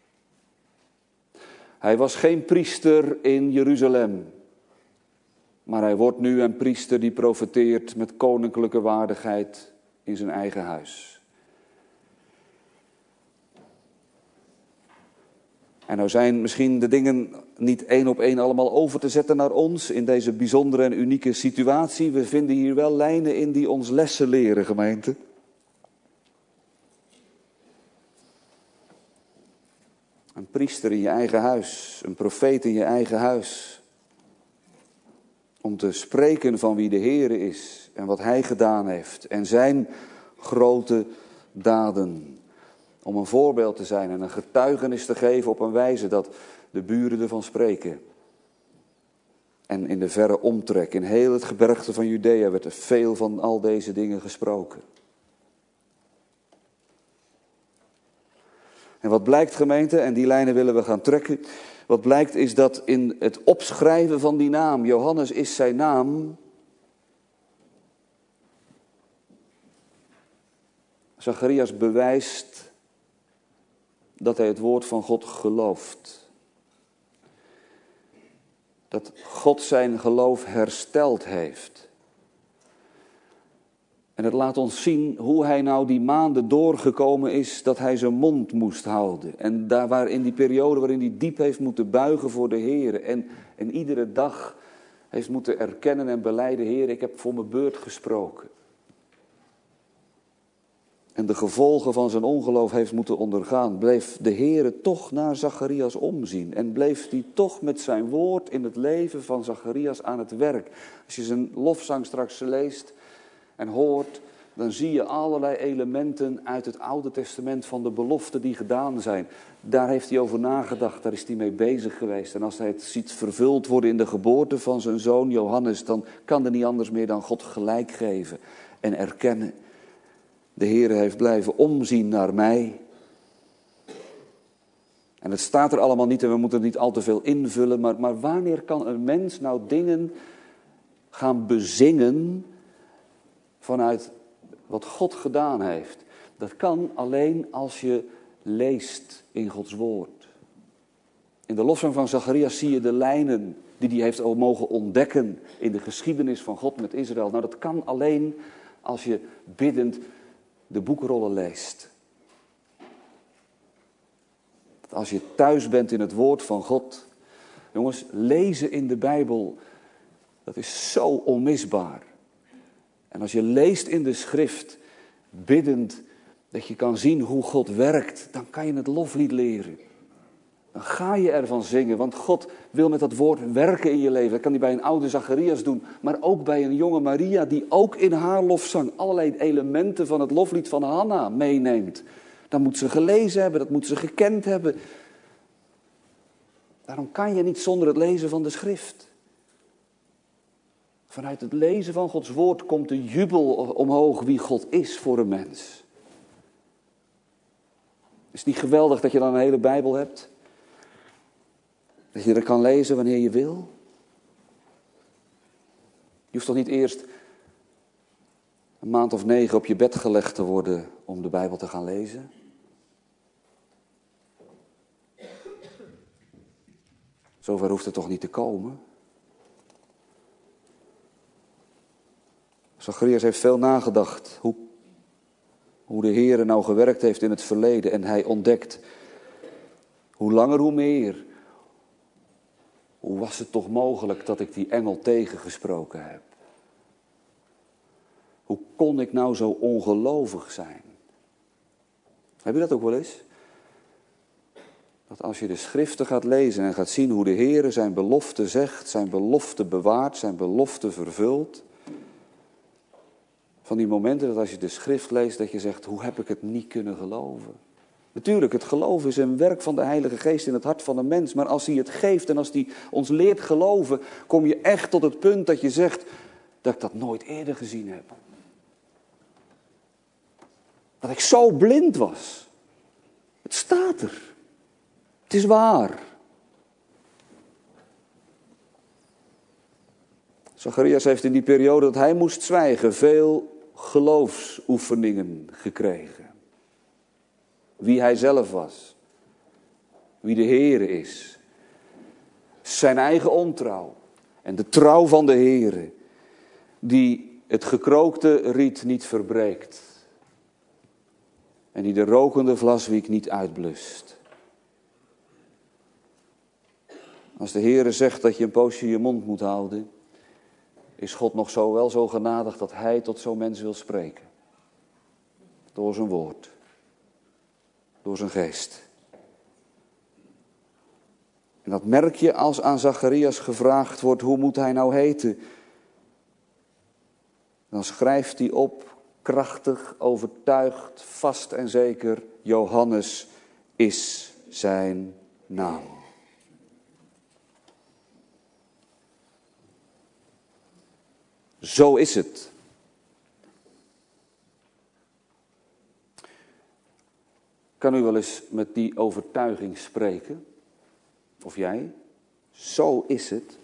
Hij was geen priester in Jeruzalem, maar hij wordt nu een priester die profeteert met koninklijke waardigheid in zijn eigen huis. En nou zijn misschien de dingen niet één op één allemaal over te zetten naar ons in deze bijzondere en unieke situatie. We vinden hier wel lijnen in die ons lessen leren, gemeente. Een priester in je eigen huis, een profeet in je eigen huis. Om te spreken van wie de Heere is en wat Hij gedaan heeft en zijn grote daden. Om een voorbeeld te zijn en een getuigenis te geven op een wijze dat de buren ervan spreken. En in de verre omtrek, in heel het gebergte van Judea werd er veel van al deze dingen gesproken. En wat blijkt, gemeente, en die lijnen willen we gaan trekken. Wat blijkt is dat in het opschrijven van die naam, Johannes is zijn naam, Zacharias bewijst dat hij het woord van God gelooft. Dat God zijn geloof hersteld heeft. En het laat ons zien hoe hij nou die maanden doorgekomen is dat hij zijn mond moest houden. En daar waar in die periode waarin hij diep heeft moeten buigen voor de Heer. En, en iedere dag heeft moeten erkennen en belijden, Heer, ik heb voor mijn beurt gesproken. En de gevolgen van zijn ongeloof heeft moeten ondergaan, bleef de Heere toch naar Zacharias omzien. En bleef hij toch met zijn woord in het leven van Zacharias aan het werk. Als je zijn lofzang straks leest en hoort, dan zie je allerlei elementen uit het Oude Testament van de beloften die gedaan zijn. Daar heeft hij over nagedacht, daar is hij mee bezig geweest. En als hij het ziet vervuld worden in de geboorte van zijn zoon Johannes, dan kan er niet anders meer dan God gelijk geven en erkennen. De Heere heeft blijven omzien naar mij. En het staat er allemaal niet en we moeten het niet al te veel invullen. Maar, maar wanneer kan een mens nou dingen gaan bezingen vanuit wat God gedaan heeft? Dat kan alleen als je leest in Gods woord. In de lofzang van Zacharias zie je de lijnen die hij heeft mogen ontdekken in de geschiedenis van God met Israël. Nou, dat kan alleen als je biddend de boekrollen leest. Als je thuis bent in het woord van God. Jongens, lezen in de Bijbel, dat is zo onmisbaar. En als je leest in de schrift, biddend, dat je kan zien hoe God werkt, dan kan je het loflied leren. Dan ga je ervan zingen, want God wil met dat woord werken in je leven. Dat kan hij bij een oude Zacharias doen, maar ook bij een jonge Maria, die ook in haar lofzang allerlei elementen van het loflied van Hanna meeneemt. Dat moet ze gelezen hebben, dat moet ze gekend hebben. Daarom kan je niet zonder het lezen van de schrift. Vanuit het lezen van Gods woord komt de jubel omhoog wie God is voor een mens. Is het niet geweldig dat je dan een hele Bijbel hebt? Dat je er kan lezen wanneer je wil? Je hoeft toch niet eerst een maand of negen op je bed gelegd te worden om de Bijbel te gaan lezen? Zover hoeft het toch niet te komen? Zacharias heeft veel nagedacht hoe, hoe de Heere nou gewerkt heeft in het verleden. En hij ontdekt, hoe langer hoe meer, hoe was het toch mogelijk dat ik die engel tegengesproken heb? Hoe kon ik nou zo ongelovig zijn? Heb je dat ook wel eens? Dat als je de schriften gaat lezen en gaat zien hoe de Heere zijn belofte zegt, zijn belofte bewaart, zijn belofte vervult. Van die momenten dat als je de schrift leest dat je zegt, hoe heb ik het niet kunnen geloven? Natuurlijk, het geloof is een werk van de Heilige Geest in het hart van een mens. Maar als hij het geeft en als hij ons leert geloven, kom je echt tot het punt dat je zegt dat ik dat nooit eerder gezien heb. Dat ik zo blind was. Het staat er. Het is waar. Zacharias heeft in die periode dat hij moest zwijgen veel geloofsoefeningen gekregen. Wie hij zelf was. Wie de Heere is. Zijn eigen ontrouw. En de trouw van de Heere. Die het gekrookte riet niet verbreekt. En die de rokende vlaswiek niet uitblust. Als de Heere zegt dat je een poosje je mond moet houden, is God nog zo wel zo genadig dat hij tot zo'n mens wil spreken. Door zijn woord. Door zijn geest. En dat merk je als aan Zacharias gevraagd wordt, hoe moet hij nou heten? Dan schrijft hij op, krachtig, overtuigd, vast en zeker, Johannes is zijn naam. Zo is het. Kan u wel eens met die overtuiging spreken? Of jij? Zo is het.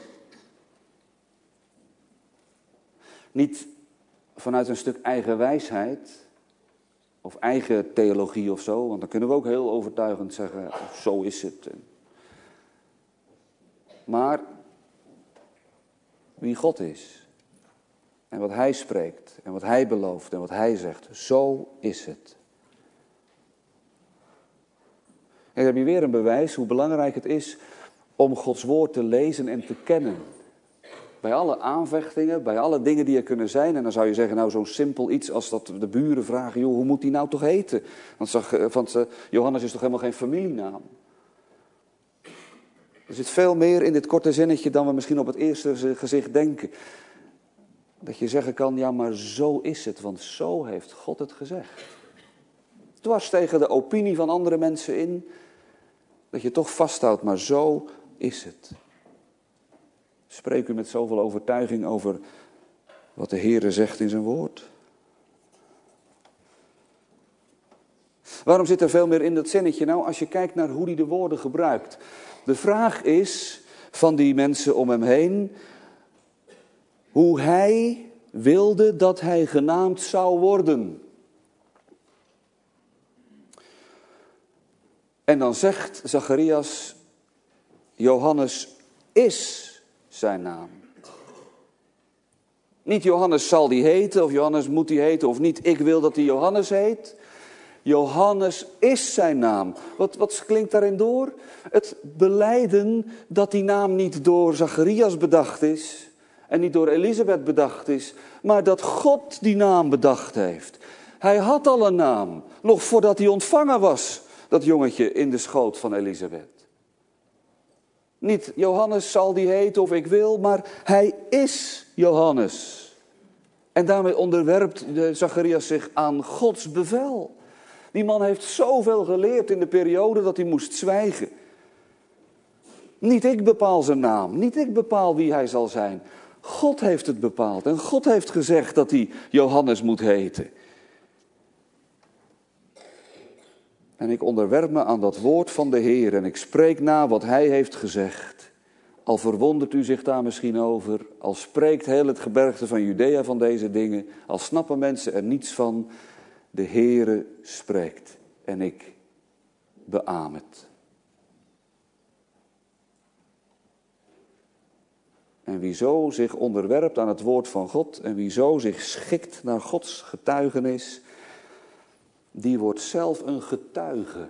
Niet vanuit een stuk eigen wijsheid of eigen theologie of zo, want dan kunnen we ook heel overtuigend zeggen, zo is het. Maar wie God is en wat hij spreekt en wat hij belooft en wat hij zegt, zo is het. En dan heb je weer een bewijs hoe belangrijk het is om Gods woord te lezen en te kennen. Bij alle aanvechtingen, bij alle dingen die er kunnen zijn. En dan zou je zeggen, nou zo'n simpel iets als dat de buren vragen, joh, hoe moet die nou toch heten? Want, zag, want uh, Johannes is toch helemaal geen familienaam? Er zit veel meer in dit korte zinnetje dan we misschien op het eerste gezicht denken. Dat je zeggen kan, ja maar zo is het, want zo heeft God het gezegd. Dwars tegen de opinie van andere mensen in, dat je toch vasthoudt, maar zo is het. Spreek u met zoveel overtuiging over wat de Heere zegt in zijn woord. Waarom zit er veel meer in dat zinnetje? Nou, als je kijkt naar hoe hij de woorden gebruikt. De vraag is van die mensen om hem heen, hoe hij wilde dat hij genaamd zou worden. En dan zegt Zacharias, Johannes is zijn naam. Niet Johannes zal die heten, of Johannes moet die heten, of niet ik wil dat hij Johannes heet. Johannes is zijn naam. Wat, wat klinkt daarin door? Het belijden dat die naam niet door Zacharias bedacht is en niet door Elisabeth bedacht is, maar dat God die naam bedacht heeft. Hij had al een naam, nog voordat hij ontvangen was, dat jongetje in de schoot van Elisabeth. Niet Johannes zal die heten of ik wil, maar hij is Johannes. En daarmee onderwerpt Zacharias zich aan Gods bevel. Die man heeft zoveel geleerd in de periode dat hij moest zwijgen. Niet ik bepaal zijn naam, niet ik bepaal wie hij zal zijn. God heeft het bepaald en God heeft gezegd dat hij Johannes moet heten. En ik onderwerp me aan dat woord van de Heer en ik spreek na wat hij heeft gezegd. al verwondert u zich daar misschien over, al spreekt heel het gebergte van Judea van deze dingen, al snappen mensen er niets van, de Heere spreekt en ik beaam het. En wie zo zich onderwerpt aan het woord van God en wie zo zich schikt naar Gods getuigenis, die wordt zelf een getuige.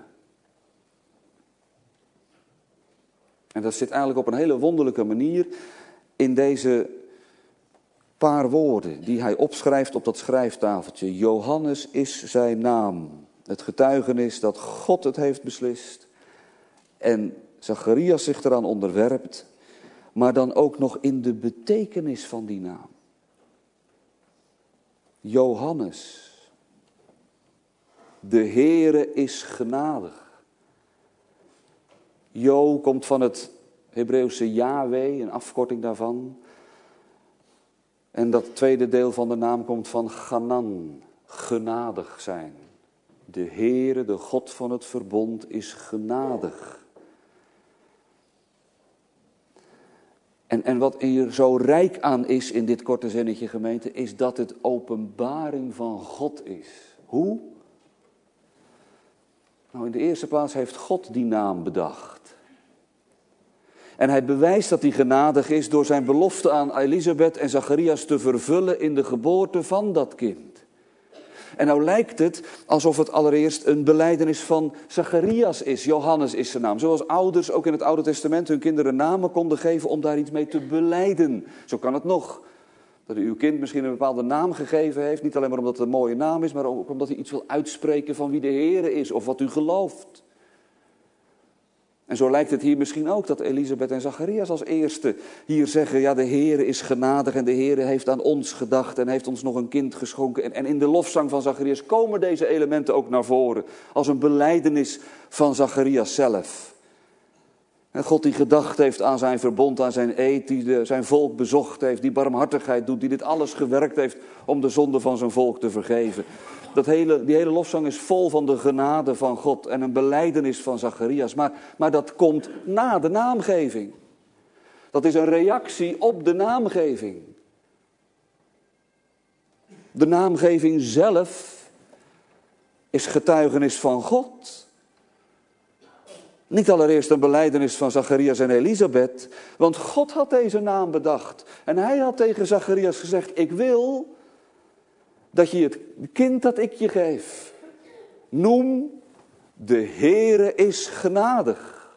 En dat zit eigenlijk op een hele wonderlijke manier in deze paar woorden die hij opschrijft op dat schrijftafeltje. Johannes is zijn naam. Het getuigenis dat God het heeft beslist en Zacharias zich eraan onderwerpt, maar dan ook nog in de betekenis van die naam. Johannes. De Heere is genadig. Jo komt van het Hebreeuwse Yahweh, een afkorting daarvan. En dat tweede deel van de naam komt van Ganan, genadig zijn. De Heere, de God van het verbond, is genadig. En, en wat hier zo rijk aan is in dit korte zinnetje, gemeente, is dat het openbaring van God is. Hoe? Nou, in de eerste plaats heeft God die naam bedacht. En hij bewijst dat hij genadig is door zijn belofte aan Elisabeth en Zacharias te vervullen in de geboorte van dat kind. En nou lijkt het alsof het allereerst een belijdenis van Zacharias is. Johannes is zijn naam. Zoals ouders ook in het Oude Testament hun kinderen namen konden geven om daar iets mee te belijden. Zo kan het nog. Dat u uw kind misschien een bepaalde naam gegeven heeft. Niet alleen maar omdat het een mooie naam is, maar ook omdat hij iets wil uitspreken van wie de Heere is of wat u gelooft. En zo lijkt het hier misschien ook dat Elisabeth en Zacharias als eerste hier zeggen, ja, de Heere is genadig en de Heere heeft aan ons gedacht en heeft ons nog een kind geschonken. En, en in de lofzang van Zacharias komen deze elementen ook naar voren als een belijdenis van Zacharias zelf. En God die gedacht heeft aan zijn verbond, aan zijn eed, die de, zijn volk bezocht heeft, die barmhartigheid doet, die dit alles gewerkt heeft om de zonde van zijn volk te vergeven. Dat hele, die hele lofzang is vol van de genade van God en een belijdenis van Zacharias. Maar, maar dat komt na de naamgeving. Dat is een reactie op de naamgeving. De naamgeving zelf is getuigenis van God. Niet allereerst een belijdenis van Zacharias en Elisabeth, want God had deze naam bedacht. En hij had tegen Zacharias gezegd, ik wil dat je het kind dat ik je geef, noem, de Heere is genadig.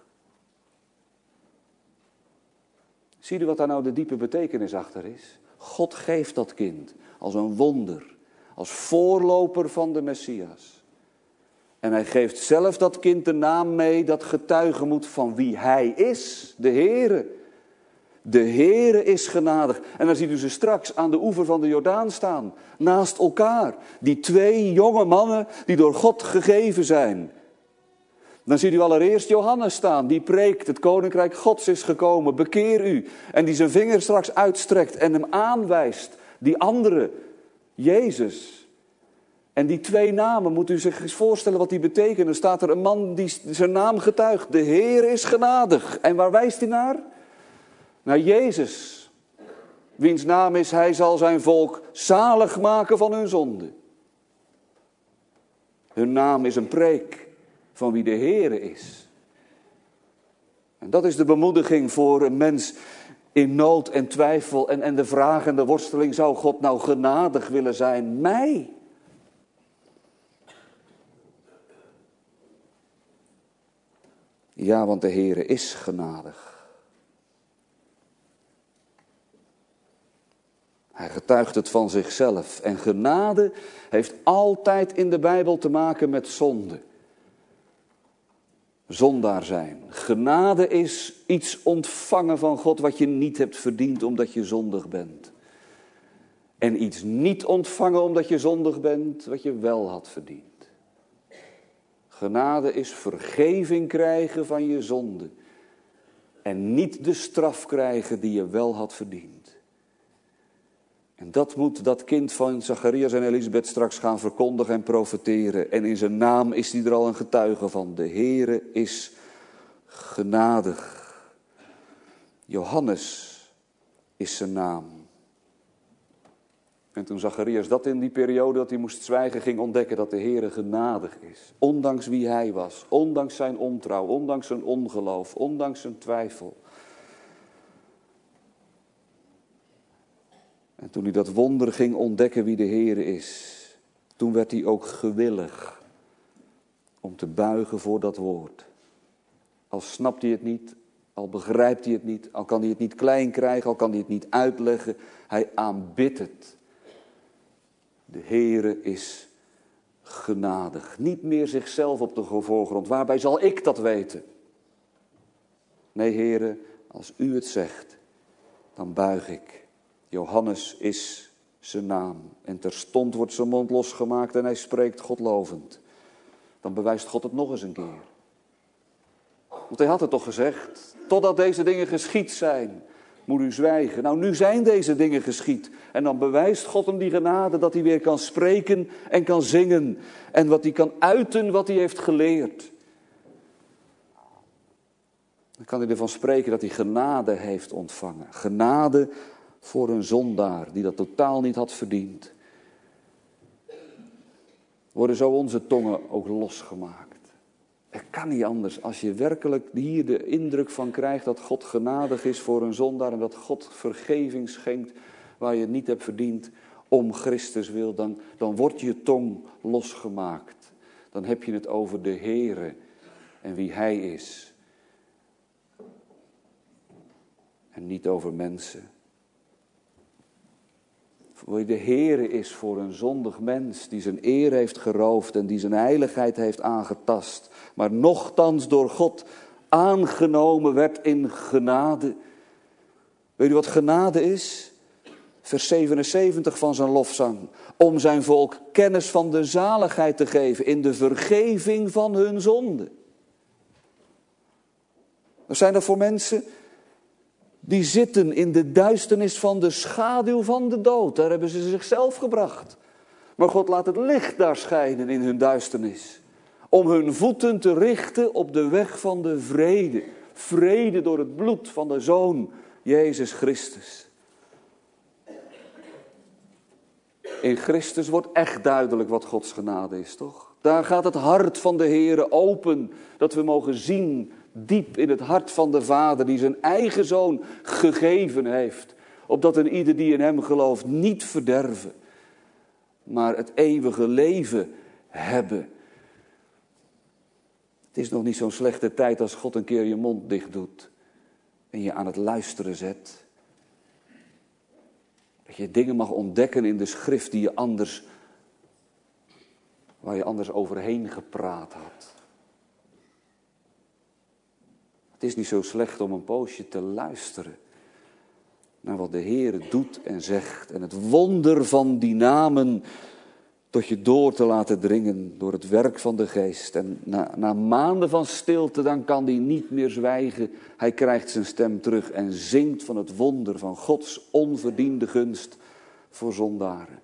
Zie je wat daar nou de diepe betekenis achter is? God geeft dat kind als een wonder, als voorloper van de Messias. En hij geeft zelf dat kind de naam mee dat getuigen moet van wie hij is, de Heere. De Heere is genadig. En dan ziet u ze straks aan de oever van de Jordaan staan, naast elkaar. Die twee jonge mannen die door God gegeven zijn. Dan ziet u allereerst Johannes staan, die preekt, het koninkrijk Gods is gekomen, bekeer u. En die zijn vinger straks uitstrekt en hem aanwijst, die andere, Jezus. En die twee namen, moet u zich eens voorstellen wat die betekenen. Er staat er een man die zijn naam getuigt, de Heer is genadig. En waar wijst hij naar? Naar Jezus, wiens naam is, hij zal zijn volk zalig maken van hun zonde. Hun naam is een preek van wie de Heere is. En dat is de bemoediging voor een mens in nood en twijfel en, en de vraag en de worsteling, zou God nou genadig willen zijn? Mij? Ja, want de Heere is genadig. Hij getuigt het van zichzelf. En genade heeft altijd in de Bijbel te maken met zonde. Zondaar zijn. Genade is iets ontvangen van God wat je niet hebt verdiend omdat je zondig bent. En iets niet ontvangen omdat je zondig bent wat je wel had verdiend. Genade is vergeving krijgen van je zonde. En niet de straf krijgen die je wel had verdiend. En dat moet dat kind van Zacharias en Elisabeth straks gaan verkondigen en profeteren. En in zijn naam is hij er al een getuige van. De Heere is genadig. Johannes is zijn naam. En toen Zacharias dat in die periode dat hij moest zwijgen ging ontdekken dat de Heere genadig is. Ondanks wie hij was, ondanks zijn ontrouw, ondanks zijn ongeloof, ondanks zijn twijfel. En toen hij dat wonder ging ontdekken wie de Heere is, toen werd hij ook gewillig om te buigen voor dat woord. Al snapt hij het niet, al begrijpt hij het niet, al kan hij het niet klein krijgen, al kan hij het niet uitleggen. Hij aanbidt het. De Heere is genadig. Niet meer zichzelf op de voorgrond. Waarbij zal ik dat weten? Nee, Heere, als u het zegt, dan buig ik. Johannes is zijn naam. En terstond wordt zijn mond losgemaakt en hij spreekt Godlovend. Dan bewijst God het nog eens een keer. Want hij had het toch gezegd, totdat deze dingen geschied zijn, moet u zwijgen. Nou, nu zijn deze dingen geschied. En dan bewijst God hem die genade dat hij weer kan spreken en kan zingen. En wat hij kan uiten wat hij heeft geleerd. Dan kan hij ervan spreken dat hij genade heeft ontvangen. Genade voor een zondaar die dat totaal niet had verdiend. Worden zo onze tongen ook losgemaakt. Het kan niet anders als je werkelijk hier de indruk van krijgt dat God genadig is voor een zondaar en dat God vergeving schenkt waar je het niet hebt verdiend om Christus wil, dan, dan wordt je tong losgemaakt. Dan heb je het over de Heere en wie Hij is. En niet over mensen. Wie de Heere is voor een zondig mens die zijn eer heeft geroofd en die zijn heiligheid heeft aangetast, maar nochtans door God aangenomen werd in genade. Weet u wat genade is? Vers zevenenzeventig van zijn lofzang. Om zijn volk kennis van de zaligheid te geven in de vergeving van hun zonden. Wat zijn er voor mensen die zitten in de duisternis van de schaduw van de dood? Daar hebben ze zichzelf gebracht. Maar God laat het licht daar schijnen in hun duisternis. Om hun voeten te richten op de weg van de vrede. Vrede door het bloed van de Zoon, Jezus Christus. In Christus wordt echt duidelijk wat Gods genade is, toch? Daar gaat het hart van de Heere open, dat we mogen zien diep in het hart van de Vader die zijn eigen Zoon gegeven heeft. Opdat een ieder die in hem gelooft niet verderven, maar het eeuwige leven hebben. Het is nog niet zo'n slechte tijd als God een keer je mond dicht doet en je aan het luisteren zet. Dat je dingen mag ontdekken in de schrift die je anders, waar je anders overheen gepraat had. Het is niet zo slecht om een poosje te luisteren naar wat de Heer doet en zegt. En het wonder van die namen tot je door te laten dringen door het werk van de Geest. En na, na maanden van stilte, dan kan hij niet meer zwijgen. Hij krijgt zijn stem terug en zingt van het wonder van Gods onverdiende gunst voor zondaren.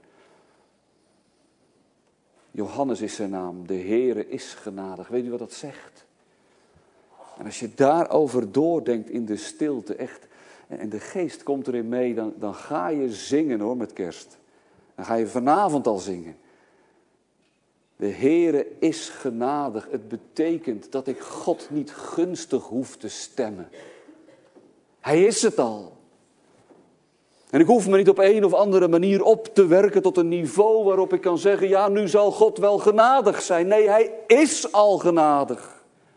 Johannes is zijn naam, de Heere is genadig. Weet u wat dat zegt? En als je daarover doordenkt in de stilte, echt, en de Geest komt erin mee, dan, dan ga je zingen hoor met kerst. Dan ga je vanavond al zingen. De Heere is genadig. Het betekent dat ik God niet gunstig hoef te stemmen. Hij is het al. En ik hoef me niet op een of andere manier op te werken tot een niveau waarop ik kan zeggen, ja, nu zal God wel genadig zijn. Nee, hij is al genadig.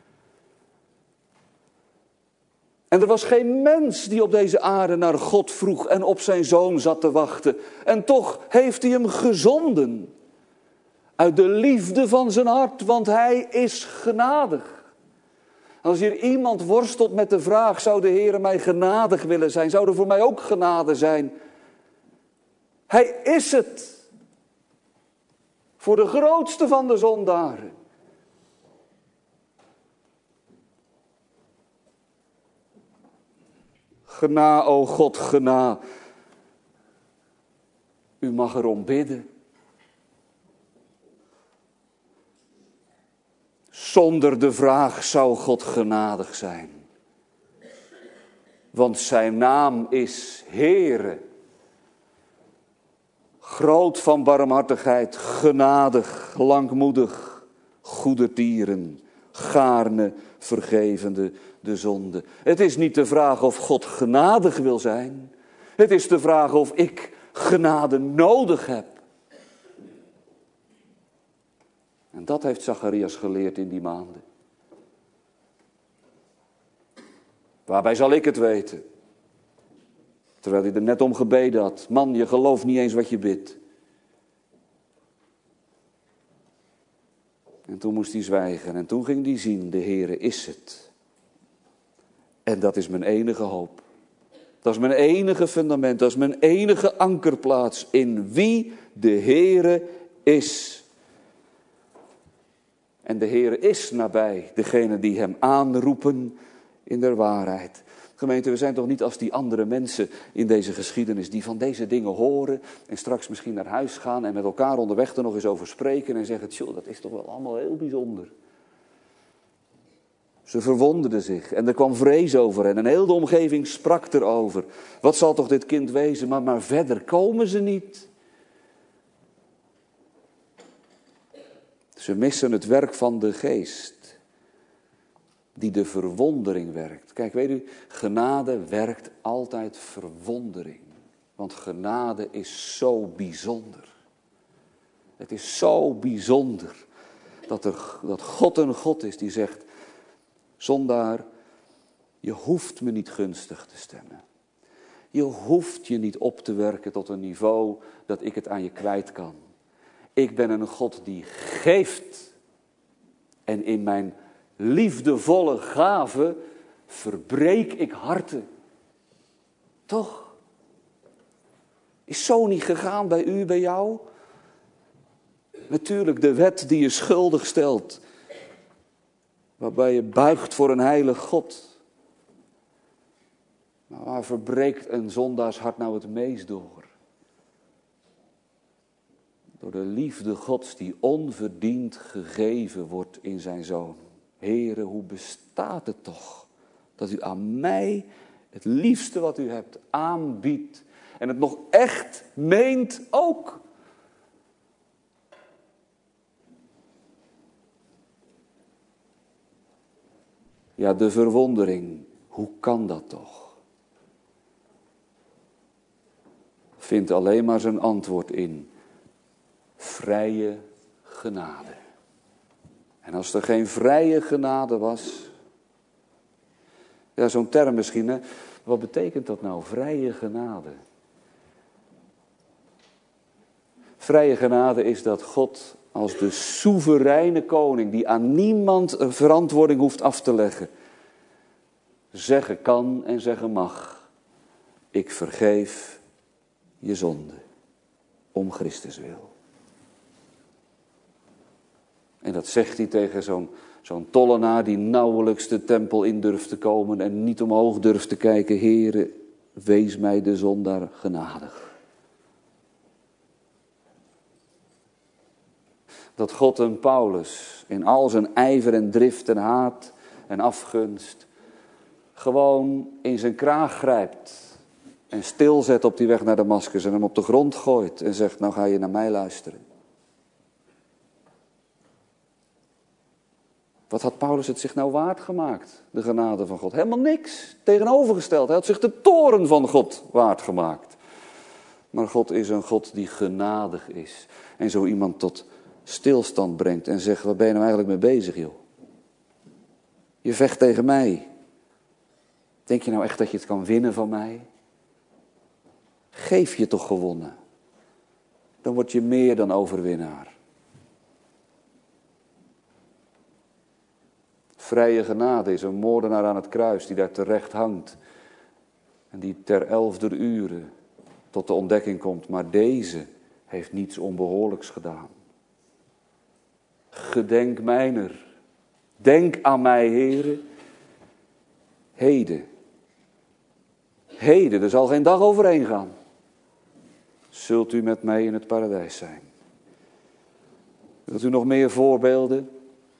En er was geen mens die op deze aarde naar God vroeg en op zijn Zoon zat te wachten. En toch heeft hij hem gezonden. Uit de liefde van zijn hart, want hij is genadig. Als hier iemand worstelt met de vraag, zou de Heer mij genadig willen zijn? Zou er voor mij ook genade zijn? Hij is het. Voor de grootste van de zondaren. Gena, o God, gena. U mag erom bidden. Zonder de vraag, zou God genadig zijn? Want zijn naam is Heere. Groot van barmhartigheid, genadig, langmoedig, goedertieren, gaarne vergevende de zonde. Het is niet de vraag of God genadig wil zijn. Het is de vraag of ik genade nodig heb. En dat heeft Zacharias geleerd in die maanden. Waarbij zal ik het weten? Terwijl hij er net om gebeden had. Man, je gelooft niet eens wat je bidt. En toen moest hij zwijgen. En toen ging hij zien, de Heere is het. En dat is mijn enige hoop. Dat is mijn enige fundament. Dat is mijn enige ankerplaats. In wie de Heere is. En de Heere is nabij degenen die hem aanroepen in der waarheid. Gemeente, we zijn toch niet als die andere mensen in deze geschiedenis die van deze dingen horen en straks misschien naar huis gaan en met elkaar onderweg er nog eens over spreken en zeggen, tjoh, dat is toch wel allemaal heel bijzonder. Ze verwonderden zich en er kwam vrees over hen en heel de omgeving sprak erover. Wat zal toch dit kind wezen, maar, maar verder komen ze niet. Ze missen het werk van de Geest. Die de verwondering werkt. Kijk, weet u, genade werkt altijd verwondering. Want genade is zo bijzonder. Het is zo bijzonder dat, er, dat God een God is die zegt, zondaar, je hoeft me niet gunstig te stemmen. Je hoeft je niet op te werken tot een niveau dat ik het aan je kwijt kan. Ik ben een God die geeft. En in mijn liefdevolle gave verbreek ik harten. Toch? Is zo niet gegaan bij u, bij jou? Natuurlijk de wet die je schuldig stelt. Waarbij je buigt voor een heilig God. Maar waar verbreekt een zondaars hart nou het meest door? Door de liefde Gods die onverdiend gegeven wordt in zijn Zoon. Heere, hoe bestaat het toch dat u aan mij het liefste wat u hebt aanbiedt en het nog echt meent ook. Ja, de verwondering, hoe kan dat toch? Vindt alleen maar zijn antwoord in vrije genade. En als er geen vrije genade was, ja, zo'n term misschien, hè? Wat betekent dat nou, vrije genade? Vrije genade is dat God als de soevereine koning, die aan niemand een verantwoording hoeft af te leggen, zeggen kan en zeggen mag, ik vergeef je zonde, om Christus wil. En dat zegt hij tegen zo'n, zo'n tollenaar die nauwelijks de tempel in durft te komen en niet omhoog durft te kijken. Heere, wees mij de zondaar genadig. Dat God een Paulus in al zijn ijver en drift en haat en afgunst gewoon in zijn kraag grijpt en stilzet op die weg naar Damaskus en hem op de grond gooit en zegt, nou ga je naar mij luisteren. Wat had Paulus het zich nou waard gemaakt, de genade van God? Helemaal niks, tegenovergesteld. Hij had zich de toorn van God waard gemaakt. Maar God is een God die genadig is. En zo iemand tot stilstand brengt en zegt, waar ben je nou eigenlijk mee bezig, joh? Je vecht tegen mij. Denk je nou echt dat je het kan winnen van mij? Geef je toch gewonnen. Dan word je meer dan overwinnaar. Vrije genade is een moordenaar aan het kruis die daar terecht hangt. En die ter elfder uur tot de ontdekking komt. Maar deze heeft niets onbehoorlijks gedaan. Gedenk mijner. Denk aan mij, Heere. Heden. Heden, er zal geen dag overheen gaan. Zult u met mij in het paradijs zijn. Wilt u nog meer voorbeelden?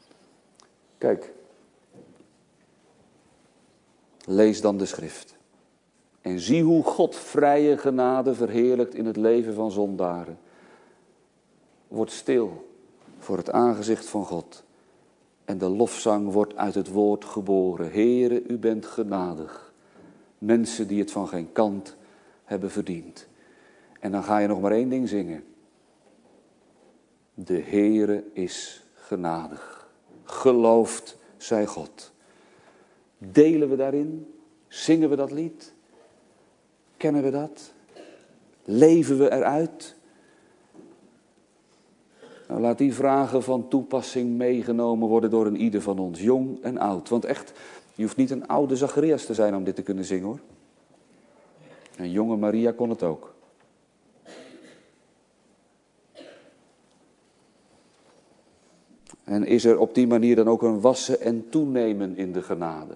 Kijk. Lees dan de schrift. En zie hoe God vrije genade verheerlijkt in het leven van zondaren. Word stil voor het aangezicht van God. En de lofzang wordt uit het woord geboren. Heere, u bent genadig. Mensen die het van geen kant hebben verdiend. En dan ga je nog maar één ding zingen. De Heere is genadig. Geloofd zij God. Delen we daarin? Zingen we dat lied? Kennen we dat? Leven we eruit? Nou, laat die vragen van toepassing meegenomen worden door een ieder van ons, jong en oud. Want echt, je hoeft niet een oude Zacharias te zijn om dit te kunnen zingen, hoor. Een jonge Maria kon het ook. En is er op die manier dan ook een wassen en toenemen in de genade?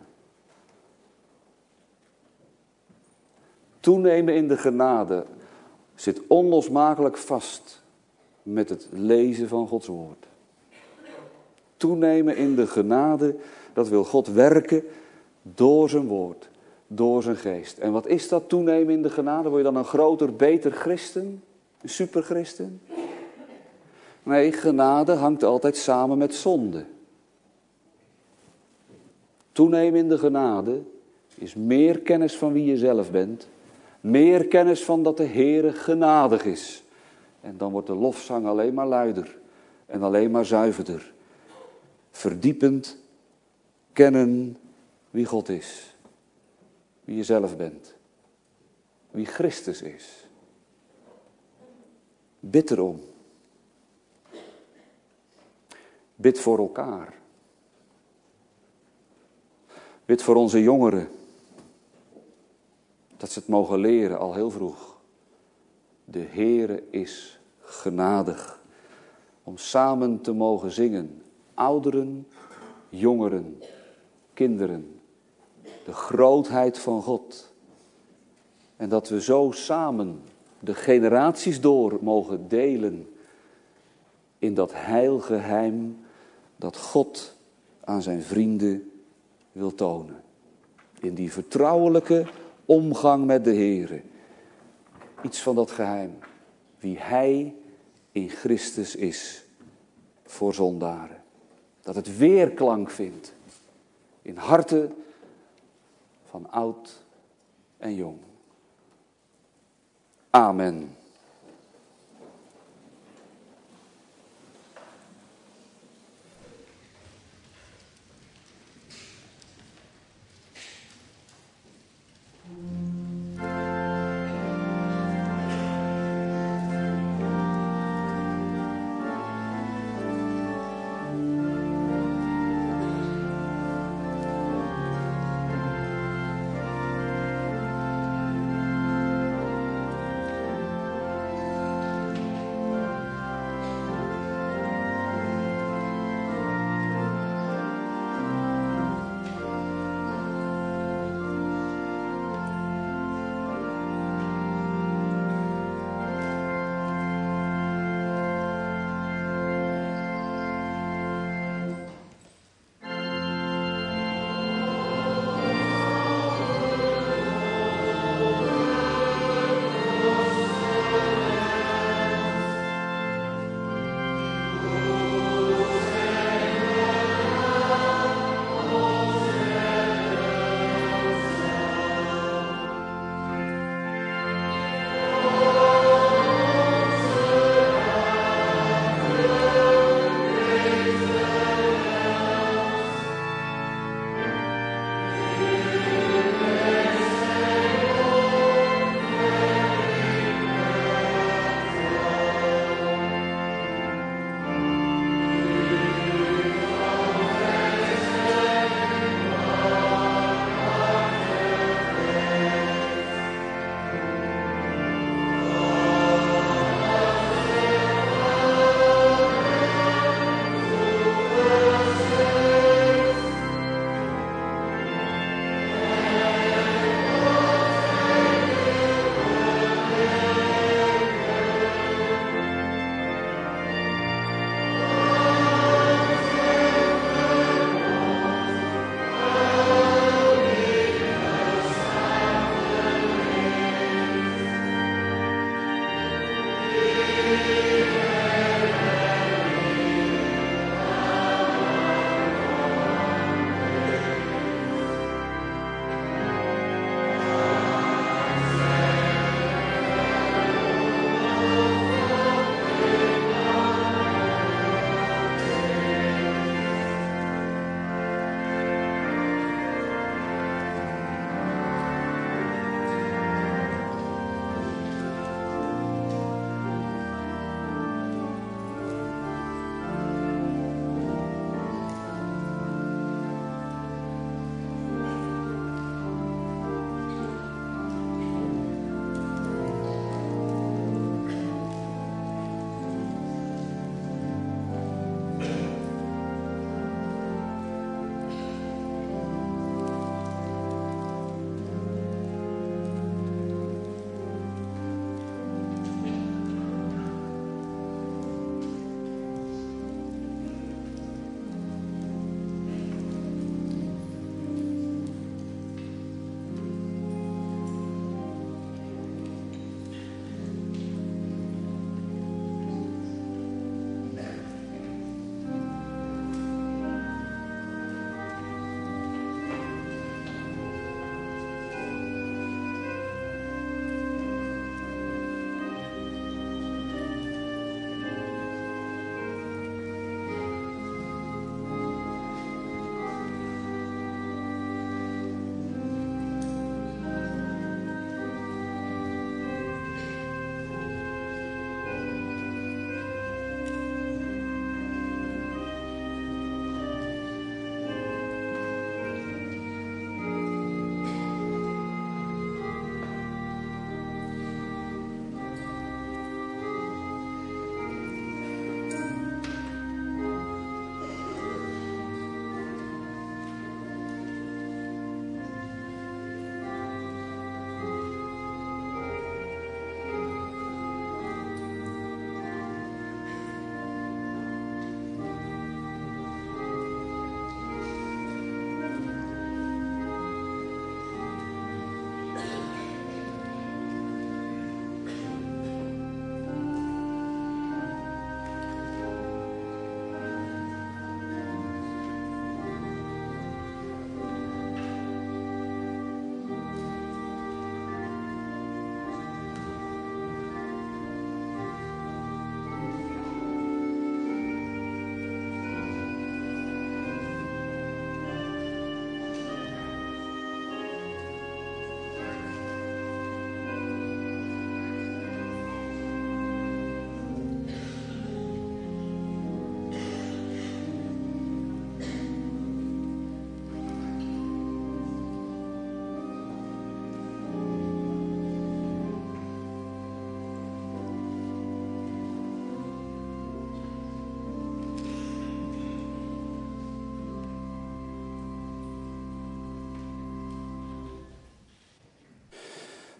Toenemen in de genade zit onlosmakelijk vast met het lezen van Gods woord. Toenemen in de genade, dat wil God werken door zijn woord, door zijn geest. En wat is dat, toenemen in de genade? Word je dan een groter, beter christen? Een superchristen? Nee, genade hangt altijd samen met zonde. Toenemen in de genade is meer kennis van wie je zelf bent. Meer kennis van dat de Heere genadig is. En dan wordt de lofzang alleen maar luider en alleen maar zuiverder. Verdiepend kennen wie God is. Wie je zelf bent. Wie Christus is. Bid erom. Bid voor elkaar. Bid voor onze jongeren. Dat ze het mogen leren al heel vroeg. De Heere is genadig. Om samen te mogen zingen. Ouderen, jongeren, kinderen. De grootheid van God. En dat we zo samen de generaties door mogen delen. In dat heilgeheim dat God aan zijn vrienden wil tonen. In die vertrouwelijke omgang met de Heere. Iets van dat geheim. Wie Hij in Christus is voor zondaren. Dat het weerklank vindt in harten van oud en jong. Amen.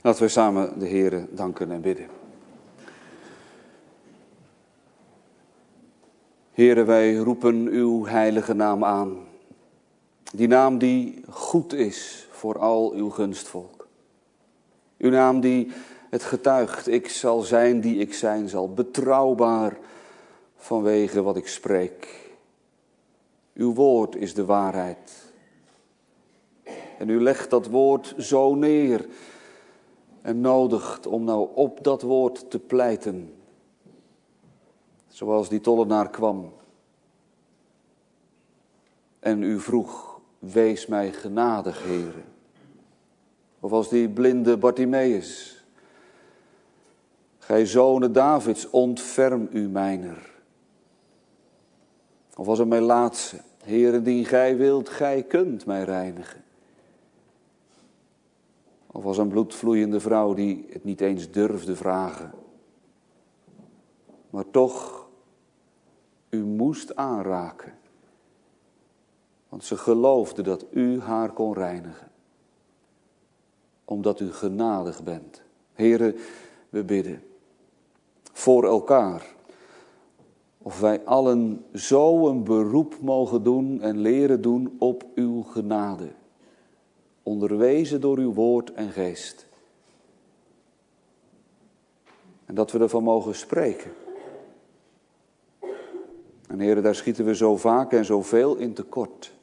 Laten we samen de Heere danken en bidden. Heere, wij roepen uw heilige naam aan. Die naam die goed is voor al uw gunstvolk. Uw naam die het getuigt, ik zal zijn die ik zijn zal. Betrouwbaar vanwege wat ik spreek. Uw woord is de waarheid. En u legt dat woord zo neer en nodigt om nou op dat woord te pleiten. Zoals die tollenaar kwam. En u vroeg, wees mij genadig, Heere. Of als die blinde Bartimeus. Gij zonen Davids, ontferm u mijner. Of als een melaatse, Heere, die gij wilt, gij kunt mij reinigen. Of als een bloedvloeiende vrouw die het niet eens durfde vragen. Maar toch, u moest aanraken. Want ze geloofde dat u haar kon reinigen. Omdat u genadig bent. Heere, we bidden voor elkaar. Of wij allen zo een beroep mogen doen en leren doen op uw genade. Onderwezen door uw woord en geest. En dat we ervan mogen spreken. En Heere, daar schieten we zo vaak en zoveel in tekort.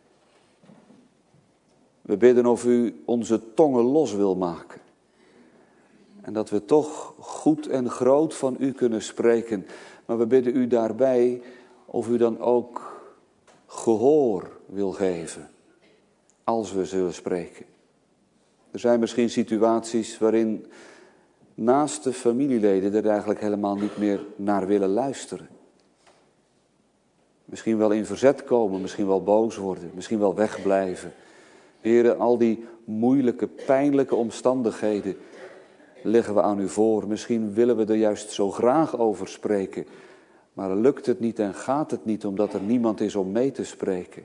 We bidden of u onze tongen los wil maken. En dat we toch goed en groot van u kunnen spreken. Maar we bidden u daarbij of u dan ook gehoor wil geven. Als we zullen spreken. Er zijn misschien situaties waarin naaste familieleden er eigenlijk helemaal niet meer naar willen luisteren. Misschien wel in verzet komen, misschien wel boos worden, misschien wel wegblijven. Heere, al die moeilijke, pijnlijke omstandigheden leggen we aan u voor. Misschien willen we er juist zo graag over spreken, maar lukt het niet en gaat het niet omdat er niemand is om mee te spreken.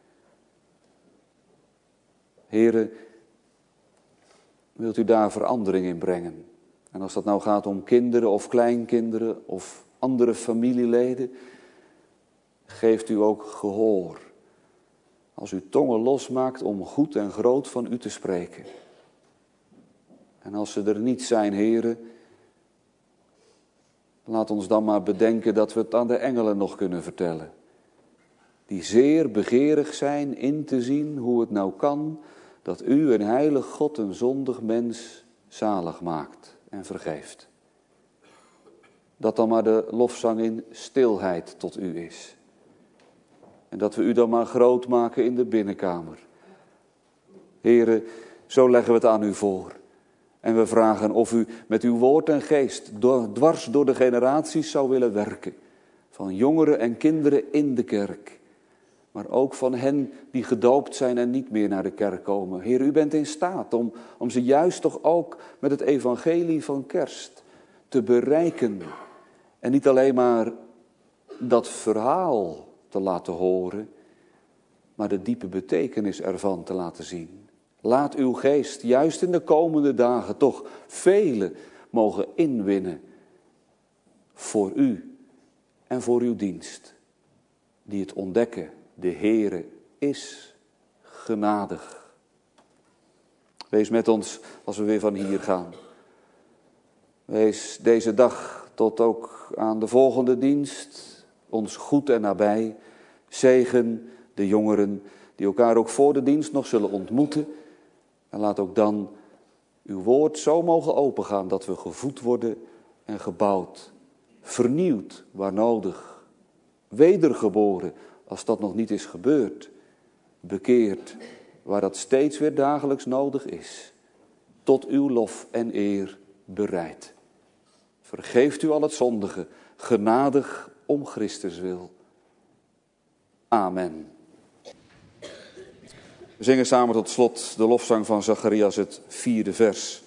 Heere, wilt u daar verandering in brengen? En als dat nou gaat om kinderen of kleinkinderen of andere familieleden, geeft u ook gehoor. Als u tongen losmaakt om goed en groot van u te spreken. En als ze er niet zijn, Heere, laat ons dan maar bedenken dat we het aan de engelen nog kunnen vertellen. Die zeer begeerig zijn in te zien hoe het nou kan dat u, een heilig God, een zondig mens zalig maakt en vergeeft. Dat dan maar de lofzang in stilheid tot u is. En dat we u dan maar groot maken in de binnenkamer. Heere, zo leggen we het aan u voor. En we vragen of u met uw woord en geest door, dwars door de generaties zou willen werken. Van jongeren en kinderen in de kerk. Maar ook van hen die gedoopt zijn en niet meer naar de kerk komen. Heer, u bent in staat om, om ze juist toch ook met het evangelie van kerst te bereiken. En niet alleen maar dat verhaal te laten horen, maar de diepe betekenis ervan te laten zien. Laat uw geest juist in de komende dagen toch velen mogen inwinnen voor u en voor uw dienst. Die het ontdekken, de Heere is genadig. Wees met ons als we weer van hier gaan. Wees deze dag tot ook aan de volgende dienst ons goed en nabij. Zegen de jongeren die elkaar ook voor de dienst nog zullen ontmoeten. En laat ook dan uw woord zo mogen opengaan dat we gevoed worden en gebouwd. Vernieuwd waar nodig. Wedergeboren als dat nog niet is gebeurd. Bekeerd waar dat steeds weer dagelijks nodig is. Tot uw lof en eer bereid. Vergeeft u al het zondige, genadig om Christus wil. Amen. We zingen samen tot slot de lofzang van Zacharias, het vierde vers.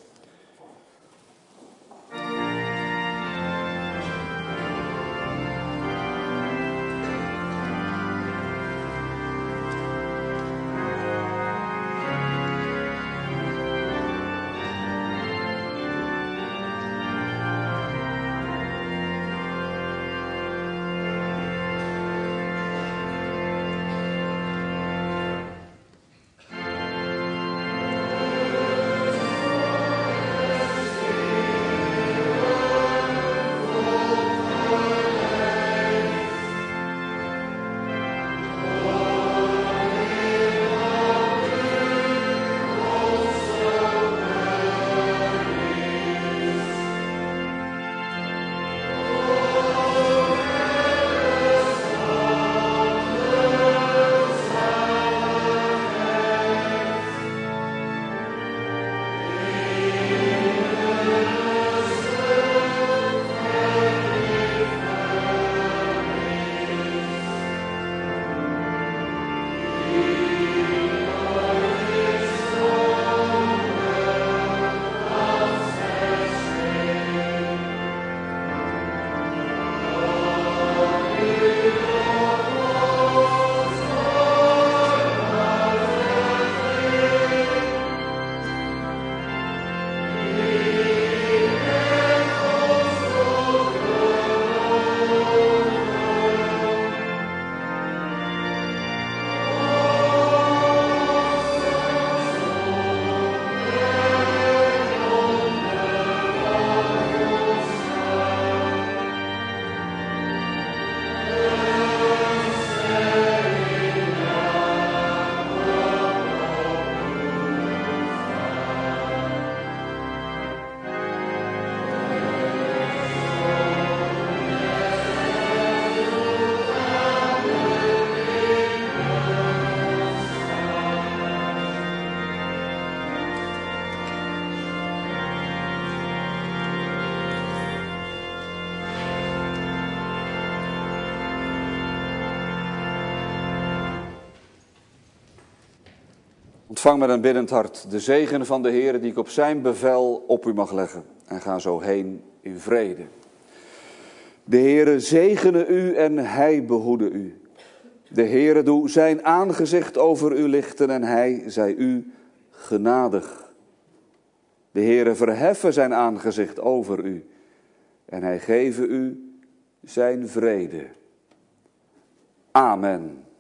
Ontvang met een biddend hart de zegen van de Heer die ik op zijn bevel op u mag leggen. En ga zo heen in vrede. De Heere zegene u en hij behoede u. De Heere doe zijn aangezicht over u lichten en hij zij u genadig. De Heere verheffe zijn aangezicht over u en hij geve u zijn vrede. Amen.